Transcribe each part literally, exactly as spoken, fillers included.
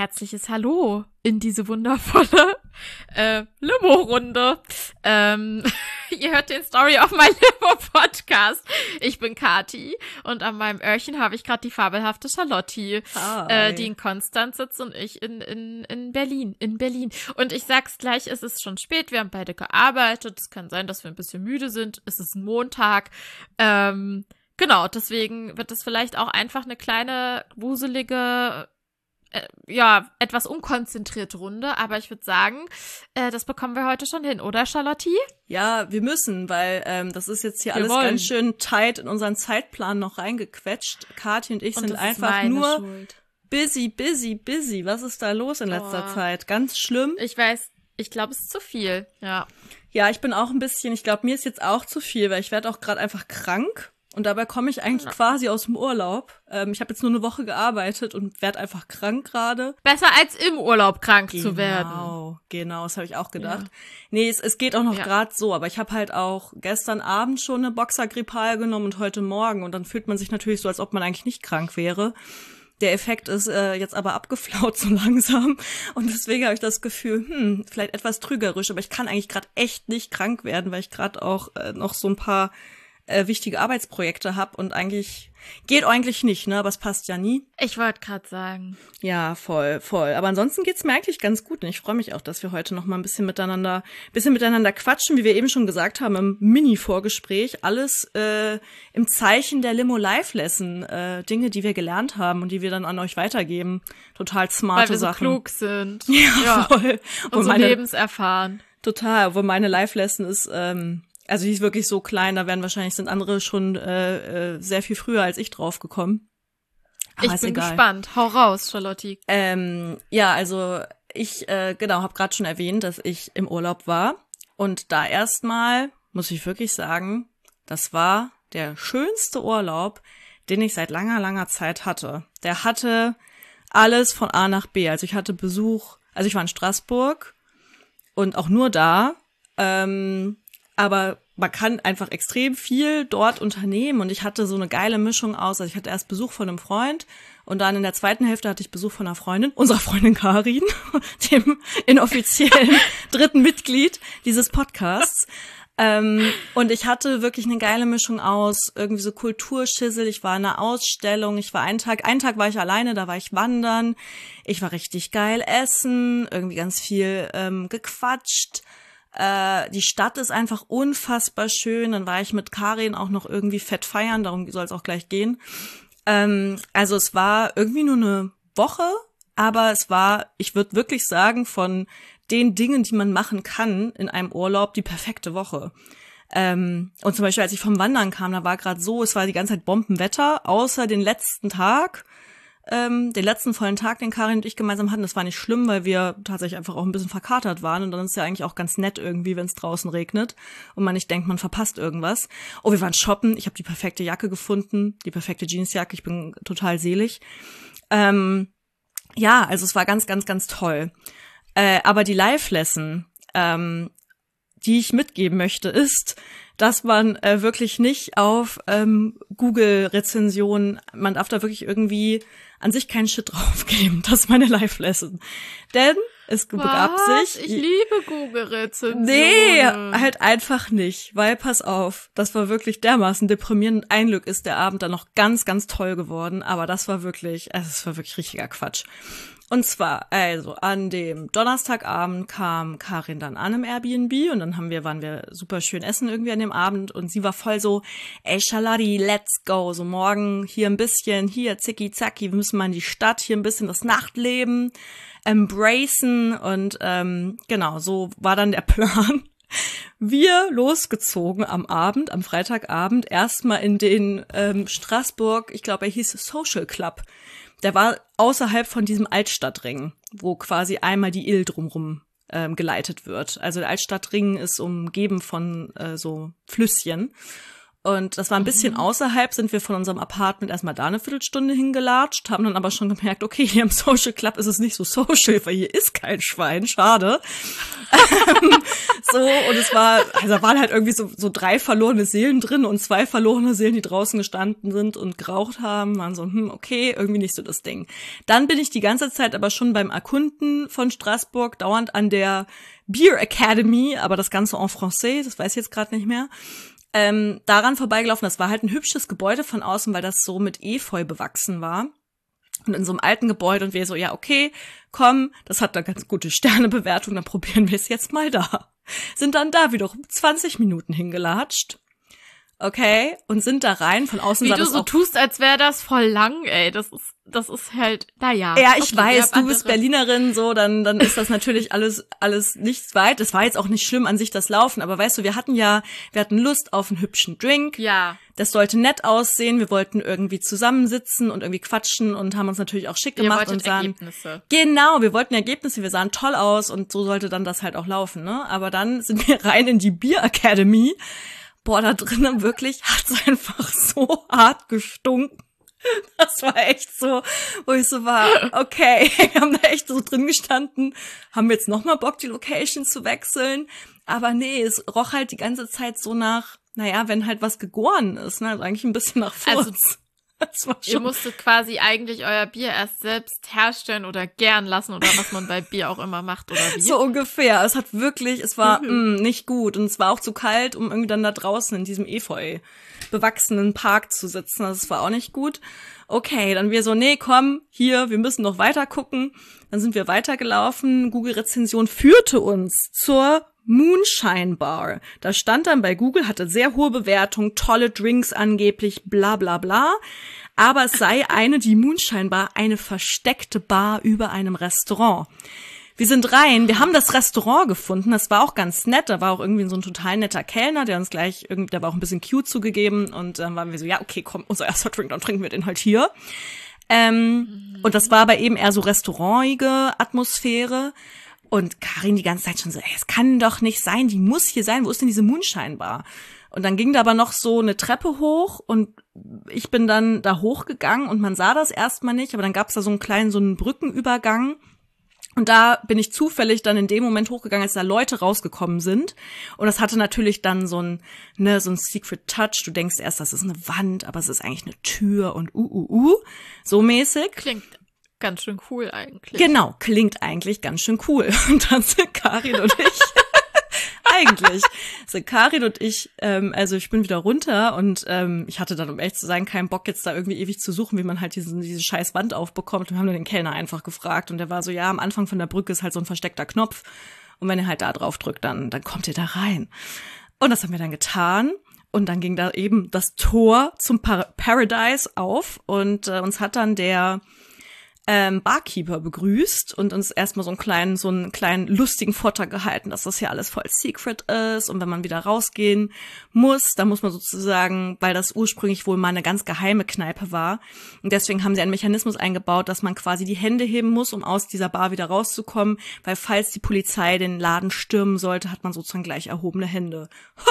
herzliches Hallo in diese wundervolle äh, Limo-Runde. Ähm, ihr hört den Story of My Limo Podcast. Ich bin Kati und an meinem Öhrchen habe ich gerade die fabelhafte Charlotte, äh, die in Konstanz sitzt und ich in, in, in Berlin. In Berlin. Und ich sag's gleich, es ist schon spät, wir haben beide gearbeitet. Es kann sein, dass wir ein bisschen müde sind. Es ist ein Montag. Ähm, genau, deswegen wird es vielleicht auch einfach eine kleine, wuselige, ja, etwas unkonzentrierte Runde, aber ich würde sagen, äh, das bekommen wir heute schon hin, oder Charlotte? Ja, wir müssen, weil ähm, das ist jetzt hier wir alles wollen. ganz schön tight in unseren Zeitplan noch reingequetscht. Kathi und ich und sind einfach nur Schuld. busy, busy, busy. Was ist da los in letzter oh. Zeit? Ganz schlimm. Ich weiß, ich glaube, es ist zu viel, ja. Ja, ich bin auch ein bisschen, ich glaube, mir ist jetzt auch zu viel, weil ich werde auch gerade einfach krank. Und dabei komme ich eigentlich ja. quasi aus dem Urlaub. Ähm, ich habe jetzt nur eine Woche gearbeitet und werde einfach krank gerade. Besser als im Urlaub krank genau, zu werden. Genau, genau, das habe ich auch gedacht. Ja. Nee, es, es geht auch noch ja. gerade so, aber ich habe halt auch gestern Abend schon eine Boxergrippal genommen und heute Morgen. Und dann fühlt man sich natürlich so, als ob man eigentlich nicht krank wäre. Der Effekt ist äh, jetzt aber abgeflaut so langsam. Und deswegen habe ich das Gefühl, hm, vielleicht etwas trügerisch. Aber ich kann eigentlich gerade echt nicht krank werden, weil ich gerade auch äh, noch so ein paar Äh, wichtige Arbeitsprojekte hab und eigentlich geht eigentlich nicht, ne, aber es passt ja nie. Ich wollte gerade sagen. Ja, voll, voll. Aber ansonsten geht's mir eigentlich ganz gut und ich freue mich auch, dass wir heute noch mal ein bisschen miteinander, bisschen miteinander quatschen, wie wir eben schon gesagt haben im Mini-Vorgespräch. Alles äh, im Zeichen der Limo Life Lesson, äh, Dinge, die wir gelernt haben und die wir dann an euch weitergeben. Total smarte Weil wir so Sachen. klug sind. Ja, ja. voll. Und so meine, lebenserfahren. Total, wo meine Life Lesson ist, ähm, also die ist wirklich so klein, da werden wahrscheinlich sind andere schon äh, äh, sehr viel früher als ich drauf gekommen. Aber ich bin egal. gespannt. Hau raus, Charlotte. Ähm, ja, also ich äh, genau habe gerade schon erwähnt, dass ich im Urlaub war und da erstmal muss ich wirklich sagen, das war der schönste Urlaub, den ich seit langer langer Zeit hatte. Der hatte alles von A nach B. Also ich hatte Besuch, also ich war in Straßburg und auch nur da. Ähm, Aber man kann einfach extrem viel dort unternehmen und ich hatte so eine geile Mischung aus. Also ich hatte erst Besuch von einem Freund und dann in der zweiten Hälfte hatte ich Besuch von einer Freundin, unserer Freundin Karin, dem inoffiziellen dritten Mitglied dieses Podcasts. Ähm, und ich hatte wirklich eine geile Mischung aus irgendwie so Kulturschissel. Ich war in einer Ausstellung, ich war einen Tag, einen Tag war ich alleine, da war ich wandern. Ich war richtig geil essen, irgendwie ganz viel ähm, gequatscht. Äh, die Stadt ist einfach unfassbar schön. Dann war ich mit Karin auch noch irgendwie fett feiern, darum soll es auch gleich gehen. Ähm, also es war irgendwie nur eine Woche, aber es war, ich würde wirklich sagen, von den Dingen, die man machen kann in einem Urlaub, die perfekte Woche. Ähm, und zum Beispiel, als ich vom Wandern kam, da war gerade so, es war die ganze Zeit Bombenwetter, außer den letzten Tag. Ähm, den letzten vollen Tag, den Karin und ich gemeinsam hatten, das war nicht schlimm, weil wir tatsächlich einfach auch ein bisschen verkatert waren und dann ist es ja eigentlich auch ganz nett irgendwie, wenn es draußen regnet und man nicht denkt, man verpasst irgendwas. Oh, wir waren shoppen, ich habe die perfekte Jacke gefunden, die perfekte Jeansjacke, ich bin total selig. Ähm, ja, also es war ganz, ganz, ganz toll. Äh, aber die Live-Lesson, ähm, die ich mitgeben möchte, ist, dass man äh, wirklich nicht auf ähm, Google-Rezensionen, man darf da wirklich irgendwie an sich keinen Shit draufgeben. Das ist meine Live-Lesson. Denn es begab Was? sich... Ich liebe Google-Rezensionen. Nee, halt einfach nicht. Weil, pass auf, das war wirklich dermaßen deprimierend. Ein Glück ist der Abend dann noch ganz, ganz toll geworden. Aber das war wirklich, also es war wirklich richtiger Quatsch. Und zwar, also an dem Donnerstagabend kam Karin dann an im Airbnb und dann haben wir, waren wir super schön essen irgendwie an dem Abend und sie war voll so, ey Schaladi, let's go, so morgen hier ein bisschen, hier zicki zacki, wir müssen mal in die Stadt, hier ein bisschen das Nachtleben embracen und ähm, genau, so war dann der Plan. Wir losgezogen am Abend, am Freitagabend, erstmal in den ähm, Straßburg, ich glaube, er hieß Social Club. Der war außerhalb von diesem Altstadtring, wo quasi einmal die Ill drumrum ähm, geleitet wird. Also der Altstadtring ist umgeben von äh, so Flüsschen. Und das war ein bisschen mhm. außerhalb, sind wir von unserem Apartment erstmal da eine Viertelstunde hingelatscht, haben dann aber schon gemerkt, okay, hier im Social Club ist es nicht so social, weil hier ist kein Schwein, schade. So, und es war, also da waren halt irgendwie so, so drei verlorene Seelen drin und zwei verlorene Seelen, die draußen gestanden sind und geraucht haben, waren so, hm, okay, irgendwie nicht so das Ding. Dann bin ich die ganze Zeit aber schon beim Erkunden von Straßburg, dauernd an der Beer Academy, aber das Ganze en français, das weiß ich jetzt gerade nicht mehr. Ähm, daran vorbeigelaufen. Das war halt ein hübsches Gebäude von außen, weil das so mit Efeu bewachsen war. Und in so einem alten Gebäude und wir so, ja, okay, komm, das hat eine ganz gute Sternebewertung, dann probieren wir es jetzt mal da. Sind dann da wiederum zwanzig Minuten hingelatscht. Okay, und sind da rein, von außen Wie sah du das so auch tust, als wäre das voll lang, ey. Das ist, das ist halt, naja. Ja, ich okay, weiß, du andere. bist Berlinerin, so, dann, dann ist das natürlich alles, alles nicht weit. Es war jetzt auch nicht schlimm an sich, das Laufen, aber weißt du, wir hatten ja, wir hatten Lust auf einen hübschen Drink. Ja. Das sollte nett aussehen. Wir wollten irgendwie zusammensitzen und irgendwie quatschen und haben uns natürlich auch schick gemacht und sahen. Ergebnisse. Genau, wir wollten Ergebnisse, wir sahen toll aus und so sollte dann das halt auch laufen, ne? Aber dann sind wir rein in die Beer Academy. Boah, da drinnen wirklich hat's einfach so hart gestunken. Das war echt so, wo ich so war, okay, wir haben da echt so drin gestanden, haben wir jetzt nochmal Bock, die Location zu wechseln? Aber nee, es roch halt die ganze Zeit so nach, naja, wenn halt was gegoren ist, ne, also eigentlich ein bisschen nach Furz. Also, das war schon ihr musstet quasi eigentlich euer Bier erst selbst herstellen oder gären lassen oder was man bei Bier auch immer macht, oder wie? So ungefähr. Es hat wirklich, es war mhm. mh, nicht gut und es war auch zu kalt, um irgendwie dann da draußen in diesem Efeu bewachsenen Park zu sitzen. Das war auch nicht gut. Okay, dann wir so, nee, komm, hier, wir müssen noch weiter gucken. Dann sind wir weitergelaufen. Google-Rezension führte uns zur Moonshine Bar. Da stand dann bei Google, hatte sehr hohe Bewertung, tolle Drinks angeblich, bla bla bla. Aber es sei eine, die Moonshine Bar, eine versteckte Bar über einem Restaurant. Wir sind rein, wir haben das Restaurant gefunden, das war auch ganz nett, da war auch irgendwie so ein total netter Kellner, der uns gleich, irgendwie, der war auch ein bisschen cute zugegeben und dann waren wir so, ja, okay, komm, unser erster Drink, dann trinken wir den halt hier. Ähm, mhm. Und das war aber eben eher so restaurantige Atmosphäre. Und Karin die ganze Zeit schon so, ey, es kann doch nicht sein, die muss hier sein, wo ist denn diese Moonshine Bar? Und dann ging da aber noch so eine Treppe hoch und ich bin dann da hochgegangen und man sah das erstmal nicht, aber dann gab's da so einen kleinen, so einen Brückenübergang. Und da bin ich zufällig dann in dem Moment hochgegangen, als da Leute rausgekommen sind. Und das hatte natürlich dann so ein, ne, so ein Secret Touch. Du denkst erst, das ist eine Wand, aber es ist eigentlich eine Tür und uh, uh, uh, so mäßig. Klingt ganz schön cool eigentlich. Genau, klingt eigentlich ganz schön cool. Und dann sind Karin und ich, eigentlich, sind Karin und ich, ähm, also ich bin wieder runter und ähm, ich hatte dann, um ehrlich zu sein, keinen Bock jetzt da irgendwie ewig zu suchen, wie man halt diesen, diese scheiß Wand aufbekommt. Und wir haben dann den Kellner einfach gefragt und der war so, ja, am Anfang von der Brücke ist halt so ein versteckter Knopf und wenn ihr halt da drauf drückt, dann, dann kommt ihr da rein. Und das haben wir dann getan. Und dann ging da eben das Tor zum Par- Paradise auf und äh, uns hat dann der ähm, Barkeeper begrüßt und uns erstmal so einen kleinen, so einen kleinen lustigen Vortrag gehalten, dass das hier alles voll secret ist und wenn man wieder rausgehen muss, dann muss man sozusagen, weil das ursprünglich wohl mal eine ganz geheime Kneipe war und deswegen haben sie einen Mechanismus eingebaut, dass man quasi die Hände heben muss, um aus dieser Bar wieder rauszukommen, weil falls die Polizei den Laden stürmen sollte, hat man sozusagen gleich erhobene Hände.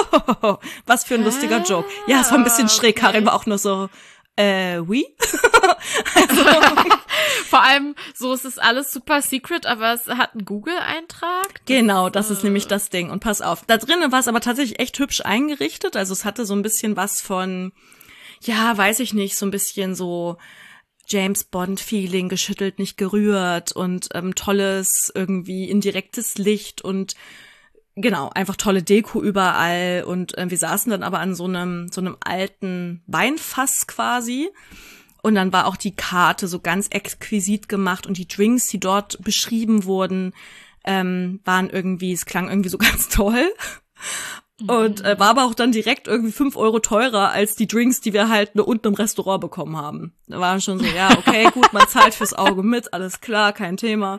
Was für ein lustiger Joke. Ja, es war ein bisschen schräg, okay. Karin war auch nur so, äh, oui? Also, vor allem, so ist es alles super secret, aber es hat einen Google-Eintrag. Genau, das ist äh, nämlich das Ding. Und pass auf, da drinnen war es aber tatsächlich echt hübsch eingerichtet. Also es hatte so ein bisschen was von, ja, weiß ich nicht, so ein bisschen so James Bond-Feeling, geschüttelt, nicht gerührt und ähm, tolles, irgendwie indirektes Licht und genau, einfach tolle Deko überall. Und äh, wir saßen dann aber an so einem so einem alten Weinfass quasi. Und dann war auch die Karte so ganz exquisit gemacht und die Drinks, die dort beschrieben wurden, ähm, waren irgendwie, es klang irgendwie so ganz toll. Und äh, war aber auch dann direkt irgendwie fünf Euro teurer als die Drinks, die wir halt nur unten im Restaurant bekommen haben. Da waren schon so, ja, okay, gut, man zahlt fürs Auge mit, alles klar, kein Thema.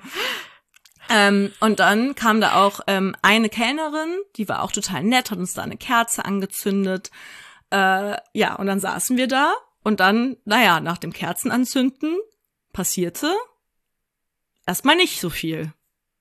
Ähm, und dann kam da auch ähm, eine Kellnerin, die war auch total nett, hat uns da eine Kerze angezündet. Äh, ja, und dann saßen wir da. Und dann, naja, nach dem Kerzenanzünden passierte erstmal nicht so viel.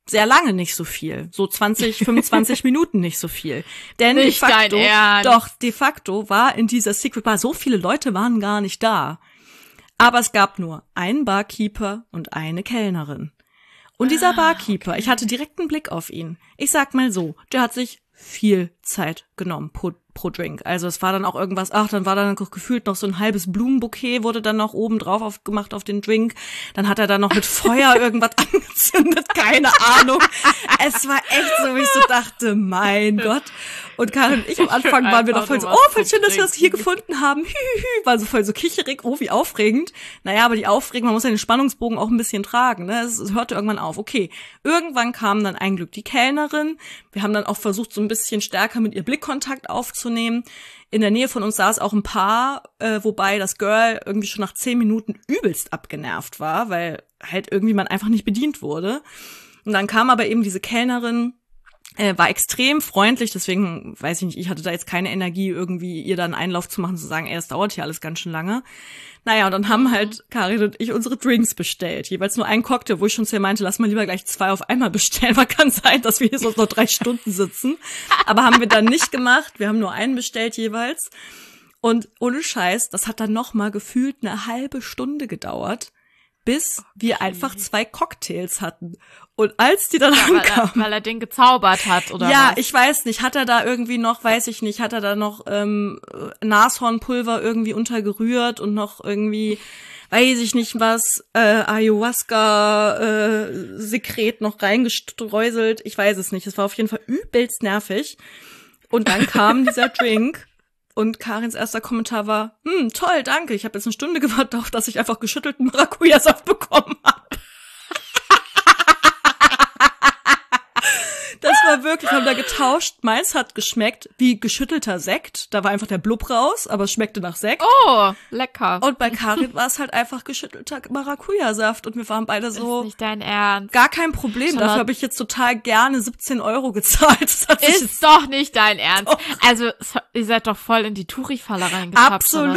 sehr lange nicht so viel. So zwanzig, fünfundzwanzig Minuten nicht so viel. Denn Nicht de facto, dein Ernst. doch, de facto war in dieser Secret Bar, so viele Leute waren gar nicht da. Aber es gab nur einen Barkeeper und eine Kellnerin. Und dieser Ah, Barkeeper, okay. ich hatte direkt einen Blick auf ihn. Ich sag mal so, der hat sich viel Zeit genommen pro, pro Drink. Also es war dann auch irgendwas, ach, dann war dann gefühlt noch so ein halbes Blumenbouquet, wurde dann noch oben drauf aufgemacht auf den Drink. Dann hat er dann noch mit Feuer irgendwas angezündet, keine Ahnung. Es war echt so, wie ich so dachte, mein Gott. Und Karin und ich am Anfang waren wir noch voll so, oh, voll schön, dass wir das hier gefunden haben. Hühühü, war so voll so kicherig, oh, wie aufregend. Naja, aber die Aufregung, man muss ja den Spannungsbogen auch ein bisschen tragen, ne? Es, es hörte irgendwann auf. Okay, irgendwann kam dann ein Glück die Kellnerin. Wir haben dann auch versucht, so ein bisschen stärker mit ihr Blickkontakt aufzunehmen. In der Nähe von uns saß auch ein Paar, äh, wobei das Girl irgendwie schon nach zehn Minuten übelst abgenervt war, weil halt irgendwie man einfach nicht bedient wurde. Und dann kam aber eben diese Kellnerin, Äh, war extrem freundlich, deswegen, weiß ich nicht, ich hatte da jetzt keine Energie, irgendwie ihr dann einen Einlauf zu machen, zu sagen, ey, das dauert hier alles ganz schön lange. Naja, und dann haben halt Karin und ich unsere Drinks bestellt. Jeweils nur einen Cocktail, wo ich schon zu ihr meinte, lass mal lieber gleich zwei auf einmal bestellen, weil kann sein, dass wir hier sonst noch drei Stunden sitzen. Aber haben wir dann nicht gemacht, wir haben nur einen bestellt jeweils. Und ohne Scheiß, das hat dann noch mal gefühlt eine halbe Stunde gedauert, bis okay. wir einfach zwei Cocktails hatten. Und als die dann ja, weil, ankamen, er, weil er den gezaubert hat, oder ja, was? ich weiß nicht, hat er da irgendwie noch, weiß ich nicht, hat er da noch ähm, Nashornpulver irgendwie untergerührt und noch irgendwie, weiß ich nicht was, äh, Ayahuasca-Sekret äh, noch reingestreuselt. Ich weiß es nicht, es war auf jeden Fall übelst nervig. Und dann kam dieser Drink. Und Karins erster Kommentar war, hm, toll, danke, ich habe jetzt eine Stunde gewartet darauf, dass ich einfach geschüttelten Maracuja-Saft bekommen habe. Das war wirklich, wir haben da getauscht. Meins hat geschmeckt wie geschüttelter Sekt. Da war einfach der Blub raus, aber es schmeckte nach Sekt. Oh, lecker. Und bei Karin war es halt einfach geschüttelter Maracuja-Saft. Und wir waren beide so, ist nicht dein Ernst. Gar kein Problem. Schon Dafür habe ich jetzt total gerne siebzehn Euro gezahlt. Das hat sich Ist doch nicht dein Ernst. Doch. Also, ihr seid doch voll in die Touri-Falle reingetappt. Absolut.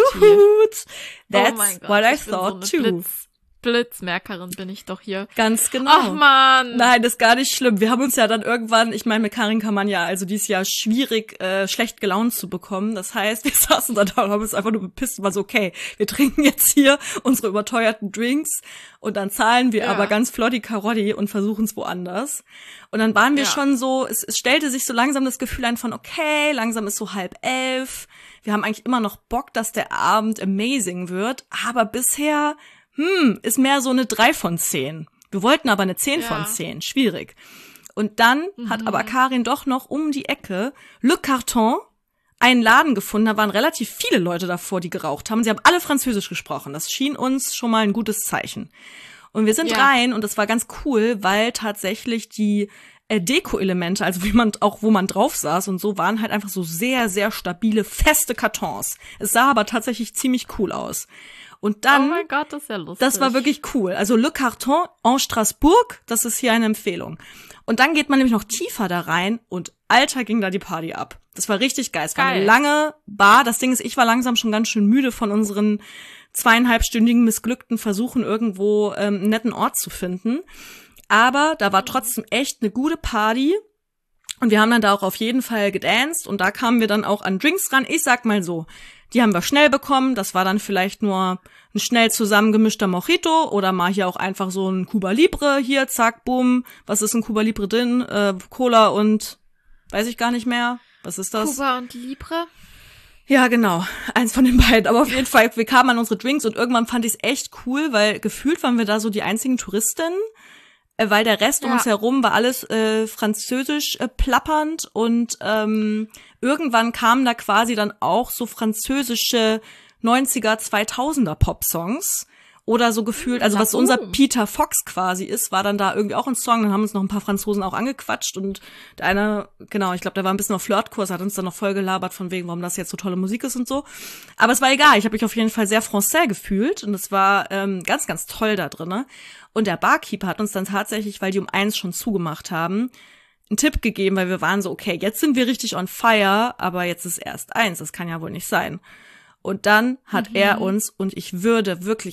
That's oh mein Gott, what I ich bin thought so eine too. Blitz, Blitzmerkerin bin ich doch hier. Ganz genau. Ach man. Nein, das ist gar nicht schlimm. Wir haben uns ja dann irgendwann, ich meine, mit Karin kann man ja, also die ist ja schwierig, äh, schlecht gelaunt zu bekommen. Das heißt, wir saßen da und haben uns einfach nur bepisst und war so, okay, wir trinken jetzt hier unsere überteuerten Drinks und dann zahlen wir Ja. aber ganz flott die Karotti und versuchen es woanders. Und dann waren wir Ja. schon so, es, es stellte sich so langsam das Gefühl ein von, okay, langsam ist so halb elf. Wir haben eigentlich immer noch Bock, dass der Abend amazing wird, aber bisher Hm, ist mehr so eine drei von zehn. Wir wollten aber eine zehn Ja. von zehn. Schwierig. Und dann Mhm. hat aber Karin doch noch um die Ecke Le Carton einen Laden gefunden. Da waren relativ viele Leute davor, die geraucht haben. Sie haben alle Französisch gesprochen. Das schien uns schon mal ein gutes Zeichen. Und wir sind Ja. rein und das war ganz cool, weil tatsächlich die äh, Deko-Elemente, also wie man auch, wo man drauf saß und so, waren halt einfach so sehr, sehr stabile, feste Kartons. Es sah aber tatsächlich ziemlich cool aus. Und dann, oh mein Gott, das ist ja lustig. das war wirklich cool. Also Le Carton en Strasbourg, das ist hier eine Empfehlung. Und dann geht man nämlich noch tiefer da rein und alter ging da die Party ab. Das war richtig geil. Es war eine Geil. lange Bar. Das Ding ist, ich war langsam schon ganz schön müde von unseren zweieinhalbstündigen missglückten Versuchen, irgendwo ähm, einen netten Ort zu finden. Aber da war trotzdem echt eine gute Party. Und wir haben dann da auch auf jeden Fall gedanced und da kamen wir dann auch an Drinks ran. Ich sag mal so, die haben wir schnell bekommen. Das war dann vielleicht nur ein schnell zusammengemischter Mojito oder mal hier auch einfach so ein Cuba Libre. Hier, zack, bumm. Was ist ein Cuba Libre drin? Äh, Cola und weiß ich gar nicht mehr. Was ist das? Cuba und Libre. Ja, genau. Eins von den beiden. Aber auf jeden Fall, wir kamen an unsere Drinks und irgendwann fand ich es echt cool, weil gefühlt waren wir da so die einzigen Touristinnen. Weil der Rest um Ja. uns herum war alles äh, französisch äh, plappernd und ähm, irgendwann kamen da quasi dann auch so französische neunziger, zweitausender Popsongs oder so gefühlt, also Na was unser boom. Peter Fox quasi ist, war dann da irgendwie auch ein Song, dann haben uns noch ein paar Franzosen auch angequatscht und der eine, genau, ich glaube, der war ein bisschen auf Flirtkurs, hat uns dann noch voll gelabert von wegen, warum das jetzt so tolle Musik ist und so. Aber es war egal, ich habe mich auf jeden Fall sehr français gefühlt und es war ähm, ganz, ganz toll da drinne. Und der Barkeeper hat uns dann tatsächlich, weil die um eins schon zugemacht haben, einen Tipp gegeben, weil wir waren so, okay, jetzt sind wir richtig on fire, aber jetzt ist erst eins, das kann ja wohl nicht sein. Und dann hat Mhm. er uns, und ich würde wirklich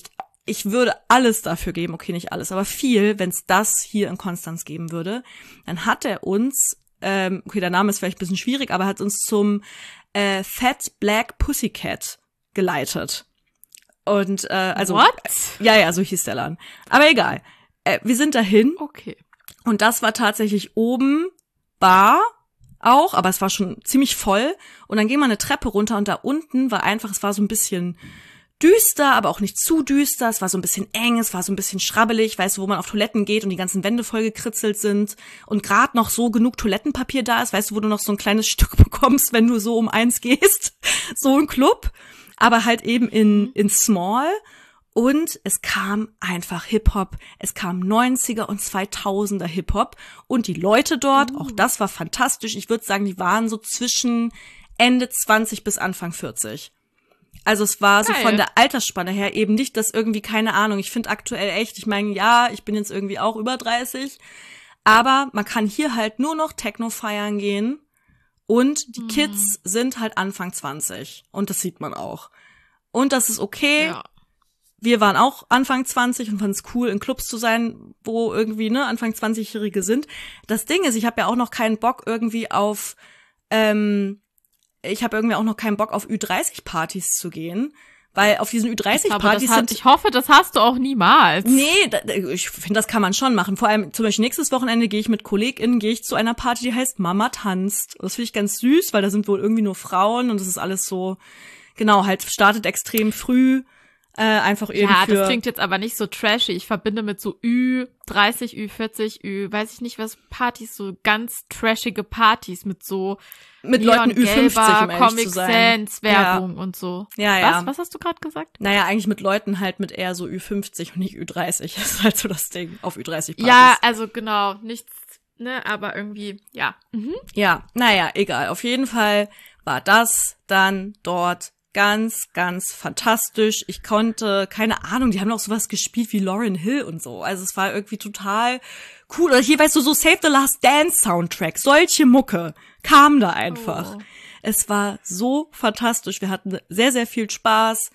ich würde alles dafür geben, okay, nicht alles, aber viel, wenn es das hier in Konstanz geben würde. Dann hat er uns, ähm, okay, der Name ist vielleicht ein bisschen schwierig, aber hat uns zum äh, Fat Black Pussycat geleitet. Und äh, also What? Ja, ja, so hieß der Laden. Aber egal. Äh, wir sind dahin. Okay. Und das war tatsächlich oben Bar auch, aber es war schon ziemlich voll. Und dann ging man eine Treppe runter und da unten war einfach, es war so ein bisschen düster, aber auch nicht zu düster. Es war so ein bisschen eng, es war so ein bisschen schrabbelig, weißt du, wo man auf Toiletten geht und die ganzen Wände voll gekritzelt sind und gerade noch so genug Toilettenpapier da ist, weißt du, wo du noch so ein kleines Stück bekommst, wenn du so um eins gehst. So ein Club, aber halt eben in in small. Und es kam einfach Hip-Hop, es kam neunziger und zweitausender Hip-Hop und die Leute dort, uh. auch das war fantastisch. Ich würde sagen, die waren so zwischen Ende zwanzig bis Anfang vierzig. Also es war so Geil. Von der Altersspanne her eben nicht, dass irgendwie, keine Ahnung, ich finde aktuell echt, ich meine, ja, ich bin jetzt irgendwie auch über dreißig, aber man kann hier halt nur noch Techno feiern gehen und die mhm. Kids sind halt Anfang zwanzig und das sieht man auch. Und das ist okay. Ja. Wir waren auch Anfang zwanzig und fanden es cool, in Clubs zu sein, wo irgendwie ne Anfang zwanzigjährige sind. Das Ding ist, ich habe ja auch noch keinen Bock irgendwie auf, ähm, ich habe irgendwie auch noch keinen Bock auf Ü dreißig Partys zu gehen, weil auf diesen Ü dreißig Partys hat, sind. Ich hoffe, das hast du auch niemals. Nee, da, ich finde, das kann man schon machen. Vor allem zum Beispiel nächstes Wochenende gehe ich mit KollegInnen, gehe ich zu einer Party, die heißt Mama tanzt. Das finde ich ganz süß, weil da sind wohl irgendwie nur Frauen und das ist alles so, genau, halt startet extrem früh. Äh, einfach eben ja, für das klingt jetzt aber nicht so trashy. Ich verbinde mit so Ü dreißig, Ü vierzig, Ü, weiß ich nicht was, Partys, so ganz trashige Partys mit so mit Leuten Ü fünfzig, um ehrlich Comic zu sein. Sans Werbung ja. und so. Ja, ja. Was? Was hast du gerade gesagt? Naja, eigentlich mit Leuten halt mit eher so Ü fünfzig und nicht Ü dreißig. Das ist halt so das Ding auf Ü dreißig Partys. Ja, also genau, nichts, ne, aber irgendwie, ja. Mhm. Ja, naja, egal. Auf jeden Fall war das dann dort ganz, ganz fantastisch. Ich konnte, keine Ahnung, die haben auch sowas gespielt wie Lauryn Hill und so. Also es war irgendwie total cool. Oder hier, weißt du, so Save the Last Dance Soundtrack. Solche Mucke kam da einfach. Oh. Es war so fantastisch. Wir hatten sehr, sehr viel Spaß.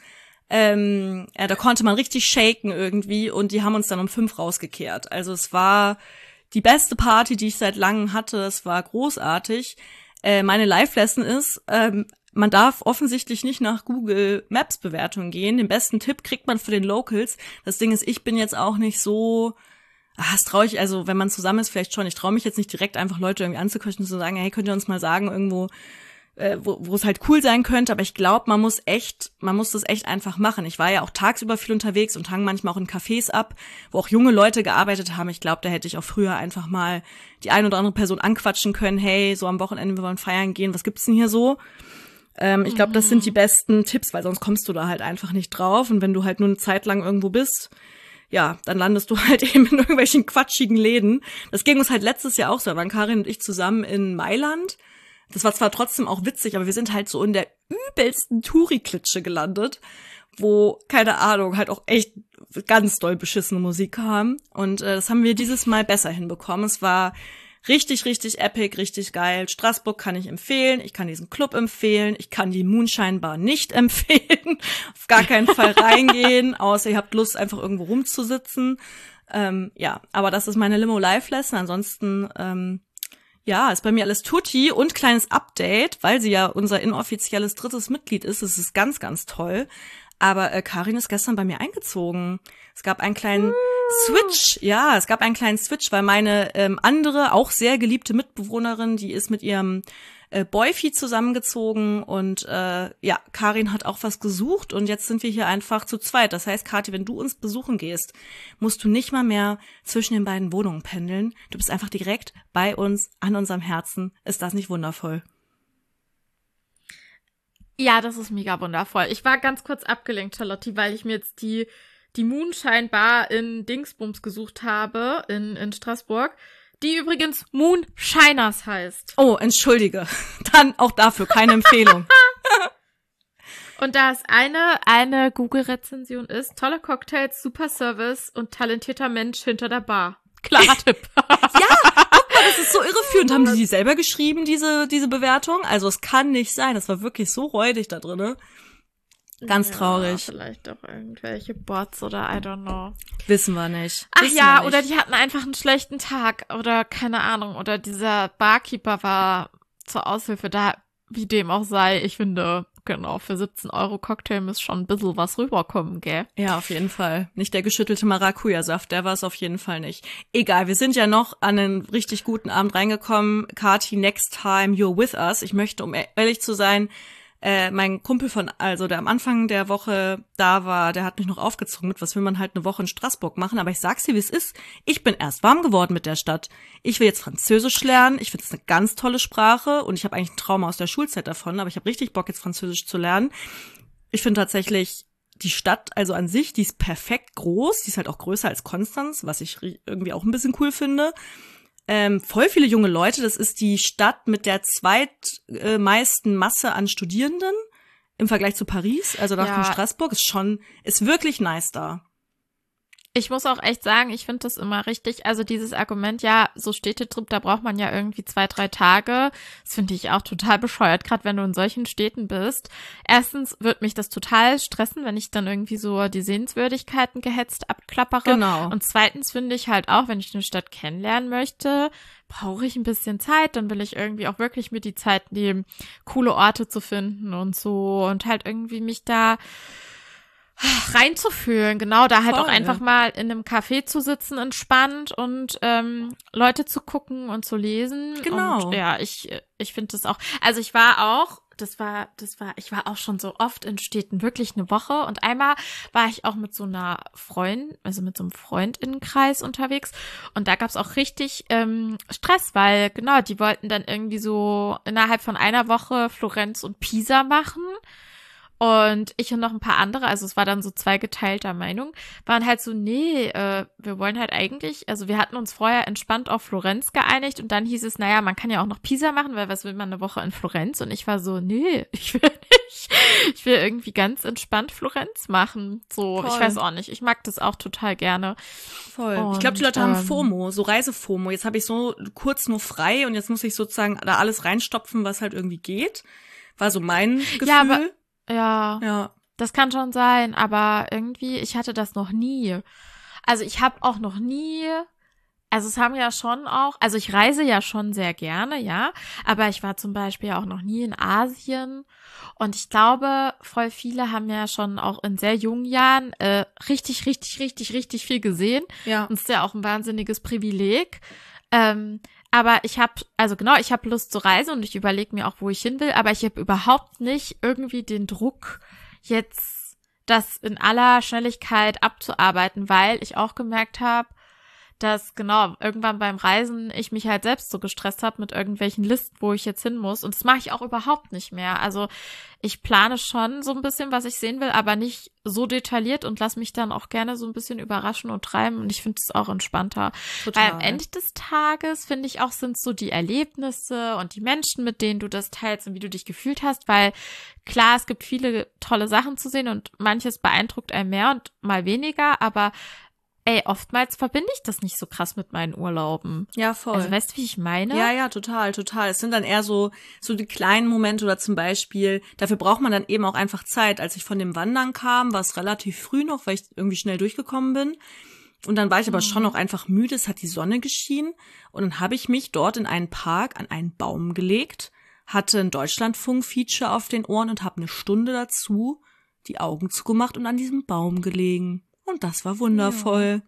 Ähm, ja, da konnte man richtig shaken irgendwie und die haben uns dann um fünf rausgekehrt. Also es war die beste Party, die ich seit langem hatte. Es war großartig. Äh, meine Live-Lesson ist, ähm, man darf offensichtlich nicht nach Google Maps Bewertungen gehen. Den besten Tipp kriegt man für den Locals. Das Ding ist, ich bin jetzt auch nicht so, ah, das traue ich, also wenn man zusammen ist, vielleicht schon. Ich traue mich jetzt nicht direkt einfach Leute irgendwie anzuquatschen und zu sagen, hey, könnt ihr uns mal sagen, irgendwo, äh, wo, wo es halt cool sein könnte. Aber ich glaube, man muss echt, man muss das echt einfach machen. Ich war ja auch tagsüber viel unterwegs und hang manchmal auch in Cafés ab, wo auch junge Leute gearbeitet haben. Ich glaube, da hätte ich auch früher einfach mal die eine oder andere Person anquatschen können. Hey, so am Wochenende, wir wollen feiern gehen. Was gibt's denn hier so? Ähm, ich glaube, das sind die besten Tipps, weil sonst kommst du da halt einfach nicht drauf. Und wenn du halt nur eine Zeit lang irgendwo bist, ja, dann landest du halt eben in irgendwelchen quatschigen Läden. Das ging uns halt letztes Jahr auch so. Da waren Karin und ich zusammen in Mailand. Das war zwar trotzdem auch witzig, aber wir sind halt so in der übelsten Touri-Klitsche gelandet, wo, keine Ahnung, halt auch echt ganz doll beschissene Musik kam. Und äh, das haben wir dieses Mal besser hinbekommen. Es war richtig, richtig epic, richtig geil. Straßburg kann ich empfehlen. Ich kann diesen Club empfehlen. Ich kann die Moonshine Bar nicht empfehlen. Auf gar keinen Fall reingehen, außer ihr habt Lust, einfach irgendwo rumzusitzen. Ähm, ja, aber das ist meine Limo-Live-Lesson. Ansonsten, ähm, ja, ist bei mir alles tutti und kleines Update, weil sie ja unser inoffizielles drittes Mitglied ist. Das ist ganz, ganz toll. Aber äh, Karin ist gestern bei mir eingezogen. Es gab einen kleinen Switch. Ja, es gab einen kleinen Switch, weil meine ähm, andere, auch sehr geliebte Mitbewohnerin, die ist mit ihrem äh, Boyfie zusammengezogen. Und äh, ja, Karin hat auch was gesucht. Und jetzt sind wir hier einfach zu zweit. Das heißt, Kathi, wenn du uns besuchen gehst, musst du nicht mal mehr zwischen den beiden Wohnungen pendeln. Du bist einfach direkt bei uns, an unserem Herzen. Ist das nicht wundervoll? Ja, das ist mega wundervoll. Ich war ganz kurz abgelenkt, Charlotte, weil ich mir jetzt die die Moonshine Bar in Dingsbums gesucht habe, in in Straßburg, die übrigens Moonshiners heißt. Oh, entschuldige. Dann auch dafür keine Empfehlung. Und da ist eine eine Google-Rezension ist, tolle Cocktails, super Service und talentierter Mensch hinter der Bar. Klarer Tipp. Ja, guck mal, das ist so irreführend. Haben die die selber geschrieben, diese diese Bewertung? Also es kann nicht sein. Das war wirklich so räudig da drinne. Ganz ja, traurig. Vielleicht auch irgendwelche Bots oder I don't know. Wissen wir nicht. Ach Wissen ja, wir nicht. oder die hatten einfach einen schlechten Tag oder keine Ahnung. Oder dieser Barkeeper war zur Aushilfe da, wie dem auch sei. Ich finde, genau, für siebzehn Euro Cocktail muss schon ein bisschen was rüberkommen, gell? Ja, auf jeden Fall. Nicht der geschüttelte Maracuja-Saft, der war es auf jeden Fall nicht. Egal, wir sind ja noch an einen richtig guten Abend reingekommen. Kati, next time you're with us. Ich möchte, um ehrlich zu sein, äh, mein Kumpel von, also der am Anfang der Woche da war, der hat mich noch aufgezogen mit, was will man halt eine Woche in Straßburg machen. Aber ich sag's dir, wie es ist. Ich bin erst warm geworden mit der Stadt. Ich will jetzt Französisch lernen. Ich finde es eine ganz tolle Sprache und ich habe eigentlich ein Trauma aus der Schulzeit davon, aber ich habe richtig Bock, jetzt Französisch zu lernen. Ich finde tatsächlich die Stadt, also an sich, die ist perfekt groß. Die ist halt auch größer als Konstanz, was ich irgendwie auch ein bisschen cool finde. Ähm, voll viele junge Leute. Das ist die Stadt mit der zweitmeisten Masse an Studierenden im Vergleich zu Paris. Also nach Ja. Straßburg ist schon, ist wirklich nice da. Ich muss auch echt sagen, ich finde das immer richtig. Also dieses Argument, ja, so Städtetrip, da braucht man ja irgendwie zwei, drei Tage. Das finde ich auch total bescheuert, gerade wenn du in solchen Städten bist. Erstens wird mich das total stressen, wenn ich dann irgendwie so die Sehenswürdigkeiten gehetzt abklappere. Genau. Und zweitens finde ich halt auch, wenn ich eine Stadt kennenlernen möchte, brauche ich ein bisschen Zeit. Dann will ich irgendwie auch wirklich mir die Zeit nehmen, coole Orte zu finden und so und halt irgendwie mich da reinzufühlen, genau, da halt Voll. auch einfach mal in einem Café zu sitzen, entspannt und ähm, Leute zu gucken und zu lesen. Genau. Und ja, ich ich finde das auch, also ich war auch, das war, das war, ich war auch schon so oft in Städten, wirklich eine Woche und einmal war ich auch mit so einer Freundin, also mit so einem Freundinnenkreis unterwegs und da gab's auch richtig ähm, Stress, weil genau, die wollten dann irgendwie so innerhalb von einer Woche Florenz und Pisa machen. Und ich und noch ein paar andere, also es war dann so zweigeteilter Meinung, waren halt so, nee, äh, wir wollen halt eigentlich, also wir hatten uns vorher entspannt auf Florenz geeinigt und dann hieß es, naja, man kann ja auch noch Pisa machen, weil was will man eine Woche in Florenz? Und ich war so, nee, ich will nicht. Ich will irgendwie ganz entspannt Florenz machen. So, Voll. ich weiß auch nicht, ich mag das auch total gerne. Voll. Und, ich glaube, die Leute haben ähm, FOMO, so Reise-FOMO. Jetzt habe ich so kurz nur frei und jetzt muss ich sozusagen da alles reinstopfen, was halt irgendwie geht. War so mein Gefühl. Ja, aber ja. ja. Das kann schon sein, aber irgendwie, ich hatte das noch nie. Also ich habe auch noch nie, also es haben ja schon auch, also ich reise ja schon sehr gerne, ja, aber ich war zum Beispiel auch noch nie in Asien und ich glaube, voll viele haben ja schon auch in sehr jungen Jahren äh, richtig, richtig, richtig, richtig viel gesehen. Ja. Und es ist ja auch ein wahnsinniges Privileg. Ähm, aber ich habe, also genau, ich habe Lust zu reisen und ich überlege mir auch, wo ich hin will, aber ich habe überhaupt nicht irgendwie den Druck, jetzt das in aller Schnelligkeit abzuarbeiten, weil ich auch gemerkt habe, dass genau irgendwann beim Reisen ich mich halt selbst so gestresst habe mit irgendwelchen Listen, wo ich jetzt hin muss. Und das mache ich auch überhaupt nicht mehr. Also ich plane schon so ein bisschen, was ich sehen will, aber nicht so detailliert und lasse mich dann auch gerne so ein bisschen überraschen und treiben. Und ich finde es auch entspannter. Total. Weil am Ende des Tages, finde ich auch, sind so die Erlebnisse und die Menschen, mit denen du das teilst und wie du dich gefühlt hast. Weil klar, es gibt viele tolle Sachen zu sehen und manches beeindruckt einen mehr und mal weniger, aber ey, oftmals verbinde ich das nicht so krass mit meinen Urlauben. Ja, voll. Also weißt du, wie ich meine? Ja, ja, total, total. Es sind dann eher so so die kleinen Momente oder zum Beispiel, dafür braucht man dann eben auch einfach Zeit. Als ich von dem Wandern kam, war es relativ früh noch, weil ich irgendwie schnell durchgekommen bin. Und dann war ich aber Mhm. schon auch einfach müde, es hat die Sonne geschienen. Und dann habe ich mich dort in einen Park an einen Baum gelegt, hatte ein Deutschlandfunk-Feature auf den Ohren und habe eine Stunde dazu die Augen zugemacht und an diesem Baum gelegen. Und das war wundervoll.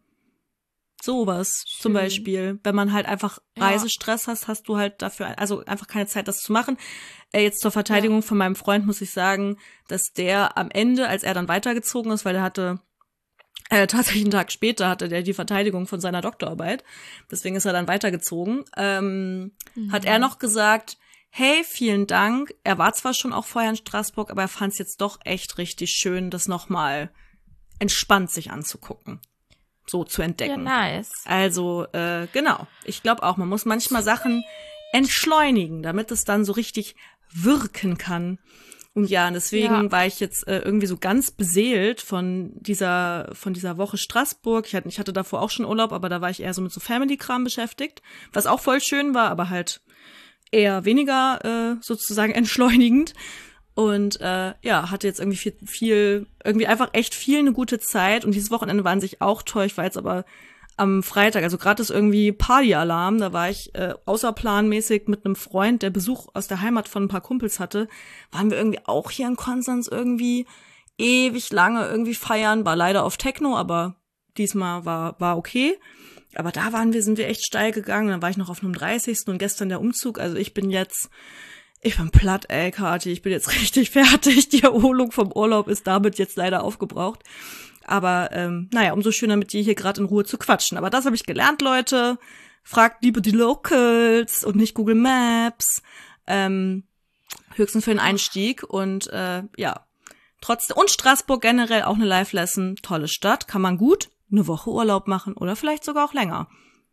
Sowas Schön. zum Beispiel. Wenn man halt einfach Ja. Reisestress hast, hast du halt dafür, also einfach keine Zeit, das zu machen. Äh, jetzt zur Verteidigung von meinem Freund muss ich sagen, dass der am Ende, als er dann weitergezogen ist, weil er hatte, äh, tatsächlich einen Tag später hatte der die Verteidigung von seiner Doktorarbeit, deswegen ist er dann weitergezogen, ähm, Mhm. hat er noch gesagt, hey, vielen Dank. Er war zwar schon auch vorher in Straßburg, aber er fand es jetzt doch echt richtig schön, das nochmal entspannt sich anzugucken, so zu Ja, entdecken. nice. Also, äh, genau. Ich glaube auch, man muss manchmal Sachen entschleunigen, damit es dann so richtig wirken kann. Und ja, deswegen Ja. war ich jetzt äh, irgendwie so ganz beseelt von dieser von dieser Woche Straßburg. Ich hatte, ich hatte davor auch schon Urlaub, aber da war ich eher so mit so Family-Kram beschäftigt, was auch voll schön war, aber halt eher weniger äh, sozusagen entschleunigend. Und äh, ja, hatte jetzt irgendwie viel, viel, irgendwie einfach echt viel eine gute Zeit. Und dieses Wochenende war an sich auch toll. Ich war jetzt aber am Freitag, also gerade ist irgendwie Partyalarm. Da war ich äh, außerplanmäßig mit einem Freund, der Besuch aus der Heimat von ein paar Kumpels hatte. Waren wir irgendwie auch hier in Konstanz irgendwie ewig lange irgendwie feiern. War leider auf Techno, aber diesmal war war okay. Aber da waren wir, sind wir echt steil gegangen. Dann war ich noch auf einem dreißigsten und gestern der Umzug. Also ich bin jetzt, ich bin platt, ey, Kathi. Ich bin jetzt richtig fertig. Die Erholung vom Urlaub ist damit jetzt leider aufgebraucht. Aber ähm, naja, umso schöner mit dir hier gerade in Ruhe zu quatschen. Aber das habe ich gelernt, Leute. Fragt lieber die Locals und nicht Google Maps. Ähm, höchstens für den Einstieg. Und äh, ja, trotzdem. Und Straßburg generell auch eine Live-Lesson. Tolle Stadt, kann man gut eine Woche Urlaub machen oder vielleicht sogar auch länger.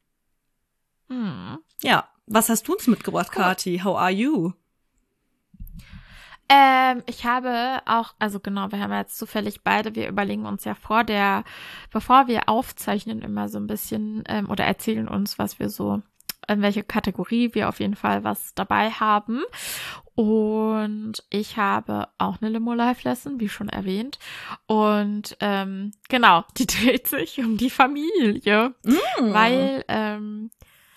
Hm. Ja, was hast du uns mitgebracht, cool. Kathi? How are you? Ähm, ich habe auch, also genau, wir haben ja jetzt zufällig beide, wir überlegen uns ja vor der, bevor wir aufzeichnen, immer so ein bisschen ähm, oder erzählen uns, was wir so, in welche Kategorie wir auf jeden Fall was dabei haben. Und ich habe auch eine Limo-Live-Lesson, wie schon erwähnt. Und ähm, genau, die dreht sich um die Familie. Mm. Weil ähm,